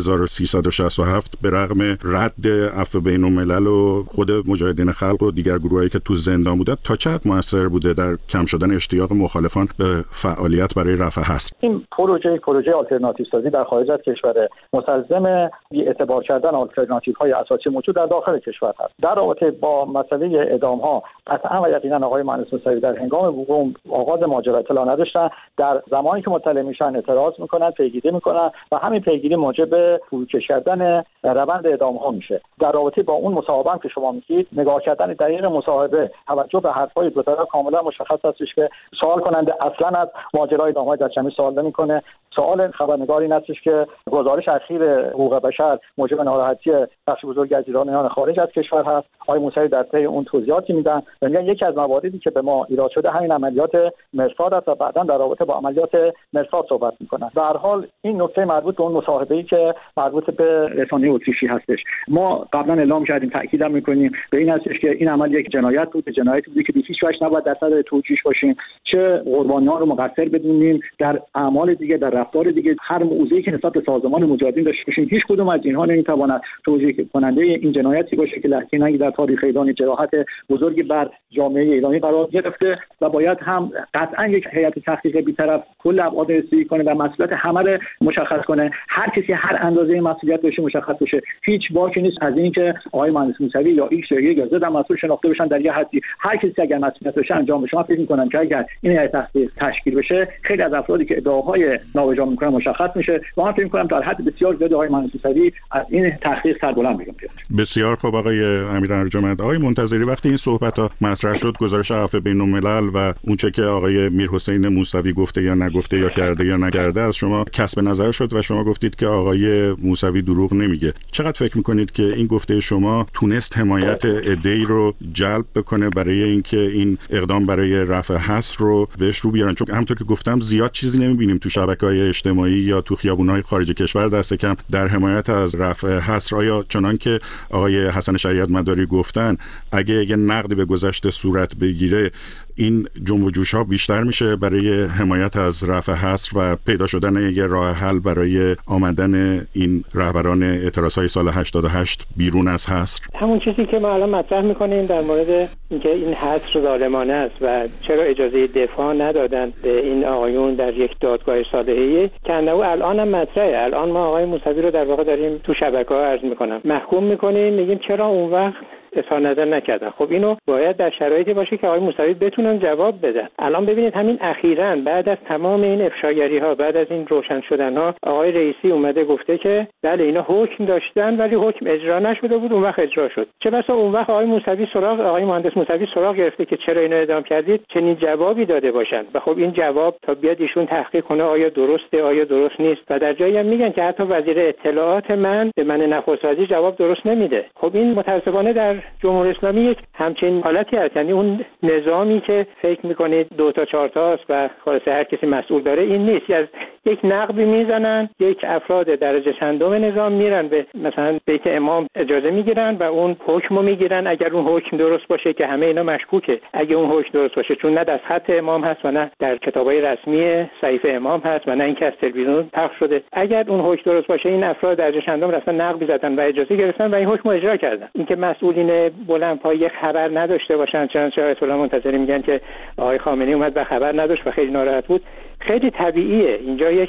1367 به رغم رد عفو بین‌الملل و خود مجاهدین خلق و دیگر گروهایی که تو زندان بودن تا چقدر موثر بوده در کم شدن اشتیاق مخالفان به فعالیت برای رفع حصر؟ این پروژه آلترناتیو سازی در خارج از کشور مستلزم بی‌اعتبار کردن آلترناتیوهای اساسی موجود در داخل کشور هست. در رابطه با مسئله اعدام‌ها قطعا و یقینا آقای مهندس موسوی در هنگام وقوع آغاز ماجرا اطلاع نداشتن. در زمانی که مطلع میشن اعتراض میکنن، پیگیری میکنن و همین پیگیری موجب فروکش کردن روند اعدام‌ها میشه. در رابطه با اون مصاحبه که شما میگید، نگاه کردن دقیق مصاحبه توجه به حرفای دو طرف کاملا مشخص هستش که سوال کننده اصلا از ماجرای اعدام‌های دادچمی سوال نمی‌کنه. سوال خبرنگار این هستش که گزارش اخیر حقوق بشر موجب ناراحتی بخش بزرگی از ایرانیان خارج از کشور هست. آقای موسوی در طی اون توضیحاتی میدن و میگن یکی از مواردی که به ما ایراد شده همین عملیات مرصاد است و بعداً در رابطه با عملیات مرصاد صحبت میکنن. به هر حال این نکته مربوط به اون مصاحبه‌ای که مربوط به رسانه اتریشی هستش. ما قبلا اعلام کردیم، تاکید میکنیم به این هستش که این عمل یک جنایت بود، جنایتی بود که به هیچ وجه نباید در صدر توجیهش باشیم، چه قربانیان رو مقصر بدونیم در اعمال دیگه، در رفتار دیگه، هر موضوعی که نسبت به سازمان مجاهدین داشته باشیم. هیچ کدوم از اینها نمیتواند توجیه کننده این جنایتی باشه که لحظه‌ای در تاریخ ایران جراحت بزرگی بر جامعه ایرانی قرار گرفته و باید هم قطعا یک هیئت تحقیق بی‌طرف کل ابعاد رسیدگی کنه و مسئولیت همه رو مشخص کنه. هر کسی هر اندازه مسئولیت داشته مشخص بشه. هیچ باکی نیست از اینکه آقای مهندس موسوی یا ایکس یا یک یا زد مسئول شناخته بشن در یه حدی. هر کسی اگر مسئولیت داشته انجام بشه. من فکر می‌کنم که اگر این هیئت تحقیق تشکیل بشه خیلی از افرادی که ادعاهای نابجا می‌کنن مشخص میشه و من فکر می‌کنم در حد بسیار زیاد آقای مهندس موسوی از این تحقیق سربلند می‌شه. بسیار خوب آقای امیر ارجمند. آقای منتظری، وقتی این صحبت‌ها مطرح شد، گزارش عفو بین‌الملل و اونچه که آقای میرحسین موسوی گفته یا نگفته یا کرده یا نکرده از شما کسب نظر شد و شما گفتید که آقای موسوی دروغ نمیگه. چقدر فکر می‌کنید که این گفته شما تونست حمایت عده‌ای رو جلب بکنه برای اینکه این اقدام برای رفع حصر رو بهش رو بیارن؟ چون همونطور که گفتم زیاد چیزی نمی‌بینیم تو شبکه‌های اجتماعی یا تو خیابون‌های خارج کشور دست کم در حمایت از رفع حصر. آیا چنان که آقای حسن شریعت مداری گفتن اگه یه نقد به گذشته صورت بگیره این جنب و جوش‌ها بیشتر میشه برای حمایت از رفع حصر و پیدا شدن یه راه حل برای آمدن این رهبران اعتراض‌های سال 88 بیرون از حصر؟ همون چیزی که ما الان مطرح می‌کنیم در مورد اینکه این حصر ظالمانه است و چرا اجازه دفاع ندادن به این آقایون در یک دادگاه صالحی که انه الان هم مطرحه. الان ما آقای موسوی رو در واقع داریم تو شبکه‌ها عرض می‌کنم محکوم می‌کنیم، میگیم چرا اون وقت اظهار نظر نکردن. خب اینو باید در شرایطی باشه که آقای موسوی بتونن جواب بدن. الان ببینید همین اخیراً بعد از تمام این افشاگری‌ها، بعد از این روشن شدن‌ها، آقای رئیسی اومده گفته که بله اینا حکم داشتن ولی حکم اجرا نشده بود، اون وقت اجرا شد. چه بسا اون وقت آقای مهندس موسوی سراغ گرفته که چرا اینو اعدام کردید، چنین جوابی داده باشن. و خب این جواب تا بیاد ایشون تحقیق کنه آیا درسته آیا درست نیست. و در جایی هم میگن که حتی وزیر اطلاعات من به من نخست وزیر جواب درست نمیده. خب این متاسفانه در جمهوری اسلامی یک همچین حالتی هست، یعنی اون نظامی که فکر میکنید 2 تا 4 تاست و خلاص هر کسی مسئول داره این نیست. از یک نقبی میزنن، یک افراد درجه چندم نظام میرن به مثلا بیت امام اجازه میگیرن و اون حکمو میگیرن. اگر اون حکم درست باشه که همه اینا مشکوکه، اگه اون حکم درست باشه چون نه دست خط امام هست و نه در کتابای رسمی صحیفه امام هست و نه اینکه از تلویزیون پخش شده، اگر اون حکم درست باشه این افراد درجه چندم رفتن نقبی زدن و اجازه گرفتن و این حکم رو اجرا کردن. اینکه مسئولین بلندپایه خبر نداشته باشن، چنانچه آیت الله منتظری میگن که آقای خامنه‌ای اومد و خبر نداشت و خیلی ناراحت بود، خیلی طبیعیه. اینجا یک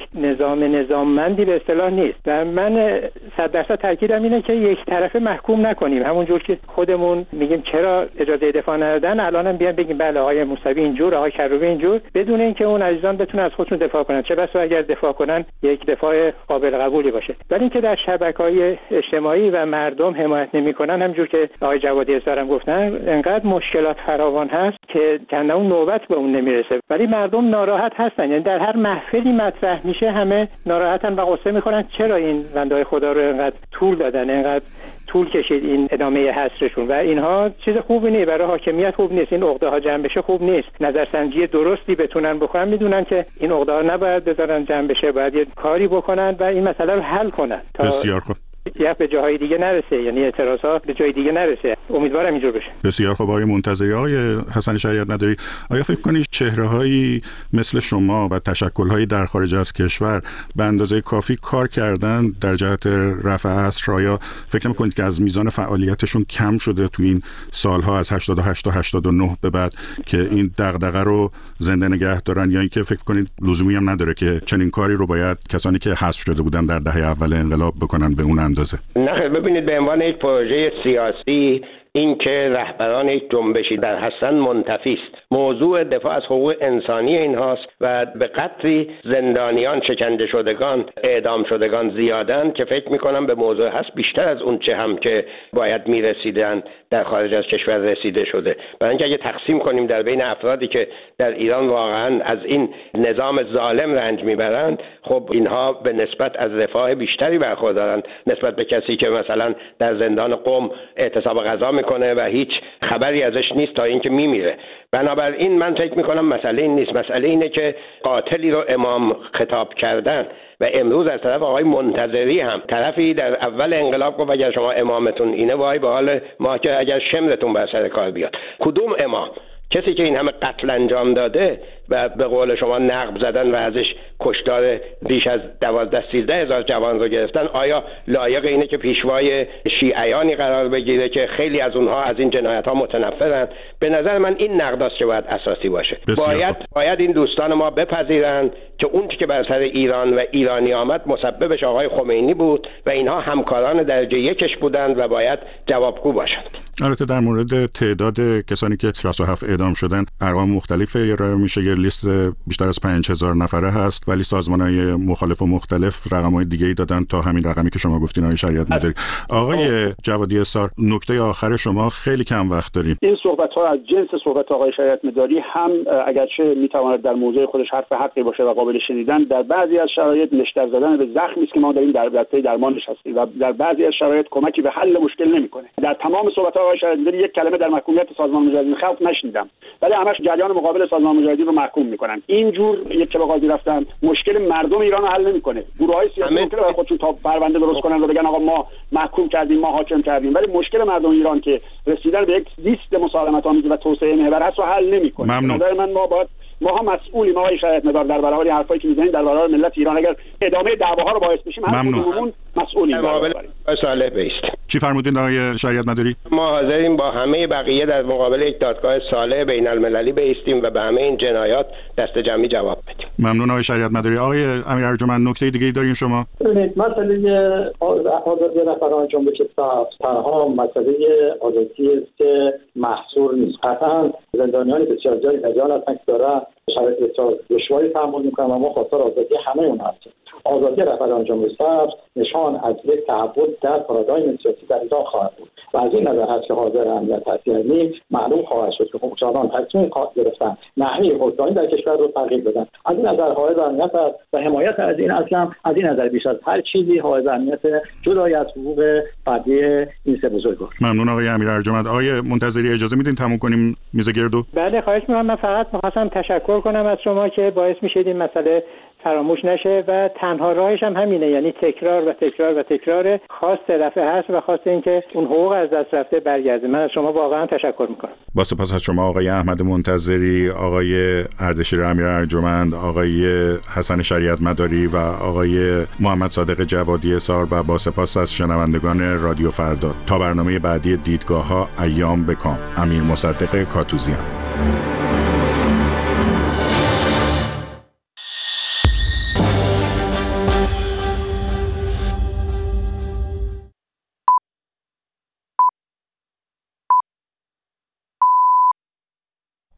نظاممندی به اصطلاح نیست و من 100% تاکیدم اینه که یک طرفه محکوم نکنیم. همونجور که خودمون میگیم چرا اجازه دفاع ندادن، الانم بیان بگیم بله آقای موسوی اینجور، آقای کروبی اینجور، بدون اینکه اون عزیزان بتونن از خودشون دفاع کنن. چه بسا اگر دفاع کنن یک دفاع قابل قبولی باشه. ولی اینکه در شبکه‌های اجتماعی و مردم حمایت نمی‌کنن، همونجور که آقای جوادی اظهارم گفتن، انقدر مشکلات فراوان هست که چند اون نوبت به اون نمیرسه. ولی مردم ناراحت هستن، یعنی در هر محفلی مطرح میشه همه ناراحتن و قصه میکنن چرا این بندای خدا رو اینقدر طول دادن، اینقدر طول کشید این ادامه حصرشون. و اینها چیز خوبی نیست، برای حاکمیت خوب نیست. این عقده ها جمع بشه خوب نیست. نظرسنجی درستی بتونن بکنن، میدونن که این عقده ها نباید بذارن جمع بشه، باید یه کاری بکنن و این مسئله رو حل کنن تا بسیار خوب به جاهای دیگه نرسه، یعنی اعتراضات به جای دیگه نرسه. امیدوارم اینجور بشه. بسیار خوب. آقای منتظری، آقای حسن شریعت مداری، آیا فکر کنید چهره‌هایی مثل شما و تشکل‌هایی در خارج از کشور به اندازه کافی کار کردن در جهت رفع عصر؟ آیا فکر نمی‌کنید که از میزان فعالیتشون کم شده تو این سالها از 88 تا 89 به بعد که این دغدغه رو زنده نگه دارن، یا اینکه فکر کنید لزومی هم نداره که چنین کاری رو باید کسانی که حذف شده بودن در دهه اول انقلاب بکنن به اون اندازه؟ نه، ببینید به عنوان یک پروژه سیاسی این که رهبران یک جنبشی در هستن منتفی است. موضوع دفاع از حقوق انسانی اینهاست و به قدری زندانیان، شکنجه شدگان، اعدام شدگان زیادن که فکر میکنم به موضوع هست بیشتر از اون چه هم که باید میرسیدن در خارج از کشور رسیده شده. برای اینکه اگه تقسیم کنیم در بین افرادی که در ایران واقعا از این نظام ظالم رنج میبرند، خب اینها به نسبت از رفاه بیشتری برخوردارند نسبت به کسی که مثلا در زندان قم اعتصاب غذا کنه و هیچ خبری ازش نیست تا اینکه میمیره. بنابراین من فکر میکنم مسئله این نیست، مسئله اینه که قاتلی رو امام خطاب کردن و امروز از طرف آقای منتظری هم طرفی در اول انقلاب گفت اگر شما امامتون اینه وای به حال ما که اگر شمرتون بر سر کار بیاد. کدوم امام؟ کسی که این همه قتل انجام داده و به قول شما نقب زدن و ازش کشتار بیش از 12-13 هزار جوان رو گرفتن، آیا لایق اینه که پیشوای شیعیانی قرار بگیره که خیلی از اونها از این جنایت ها متنفرن؟ به نظر من این نقداست که باید اساسی باشه. باید این دوستان ما بپذیرن که اون که بر سر ایران و ایرانی آمد مسببش آقای خمینی بود و اینها همکاران درجه یکش بودند و باید جوابگو باشند. البته در مورد تعداد کسانی که 67 اعدام شدن ارقام مختلفی ارائه میشه، یه لیست بیشتر از 5000 نفره هست، ولی سازمان‌های مخالف و مختلف رقم‌های دیگه‌ای دادن تا همین رقمی که شما گفتین آقای شریعت مداری. آقای جوادی اصار، نکته آخر شما، خیلی کم وقت داریم. این صحبت‌ها از جنس صحبت آقای شریعت مداری هم اگرچه میتواند در موضع خودش حرف حقی باشه و قابل شنیدن، در بعضی از شرایط نشتر زدن به زخمی است که ما داریم در پی درمانش هستیم و در بعضی از شرایط کمکی به حل مشکل نمی‌کنه. در تمام صحبت آقای شریعت مداری یک کلمه در محکومیت سازمان مجاهدین خلق نشنیدم، ولی همش جریان مقابل سازمان مجاهدین رو محکوم میکنن. اینجور یک که به قاضی رفتن مشکل مردم ایران رو حل نمیکنه. گروه‌های سیاسی ممکنه برای خودشون تا پرونده درست کنن و بگن آقا ما محکوم کردیم، ما حاکم کردیم، ولی مشکل مردم ایران که رسیدن به یک لیست مسالمت‌آمیز و توسعه محور است رو حل نمیکنه. نظر من ما هم مسئولیم آقای شریعت مدار در برابر حرفایی که میزنید در برابر ملت ایران. اگر ادامه دعواها رو باعث بشیم هر کدوممون مسئولیم. صالح بیست. چی فرمودین آقای شریعت مداری؟ ما حاضریم با همه بقیه در مقابل یک دادگاه صالح بین المللی بایستیم و به همه این جنایات دست جمعی جواب بدیم. ممنون آقای شریعت مداری. آقای امیر ارجمند نکته دیگه‌ای دارین شما؟ ببینید مسئله آزادی رهبران جنبش سبز تنها مسئله آزادی است که محصور نیست. قطعا زندانیان بسیار جایی مدیان هستن که دارن شرایط بسیار دشواری تحمل میکنن و ما خواستار آزادی همه اون هستیم. آزادی رهبران جنبش سبز نشان از یک تحول در پارادایم سیاسی در ایران خواهد بود و از این نظر هست که حاضر امنیت هستی، یعنی معلوم خواهد شد که حکمرانان تصمیم گرفتن نحوه حکمرانی در کشور رو تغییر بدن. از این نظر حائز امنیت است و حمایت از این اصلا از این نظر بیش از هر چیزی حائز امنیت جدای از حقوق فردی این سه بزرگوار. ممنون آقای امیر ارجمند. آقای منتظری اجازه میدین تموم کنیم میز گردو؟ بله خواهش می‌کنم. من فقط می‌خواستم تشکر کنم از شما که باعث می‌شید این مسئله فراموش نشه و تنها راهش هم همینه، یعنی تکرار و تکرار و تکرار. خواست دفعه هست و خواست اینکه اون حقوق از دست رفته برگرده. من از شما واقعا تشکر میکنم. با سپاس از شما آقای احمد منتظری، آقای اردشیر امیر ارجمند، آقای حسن شریعت مداری و آقای محمد صادق جوادی سار و با سپاس از شنوندگان رادیو فردا. تا برنامه بعدی دیدگاه‌ها، ایام بکام. امیر مصدق کاتوزیان.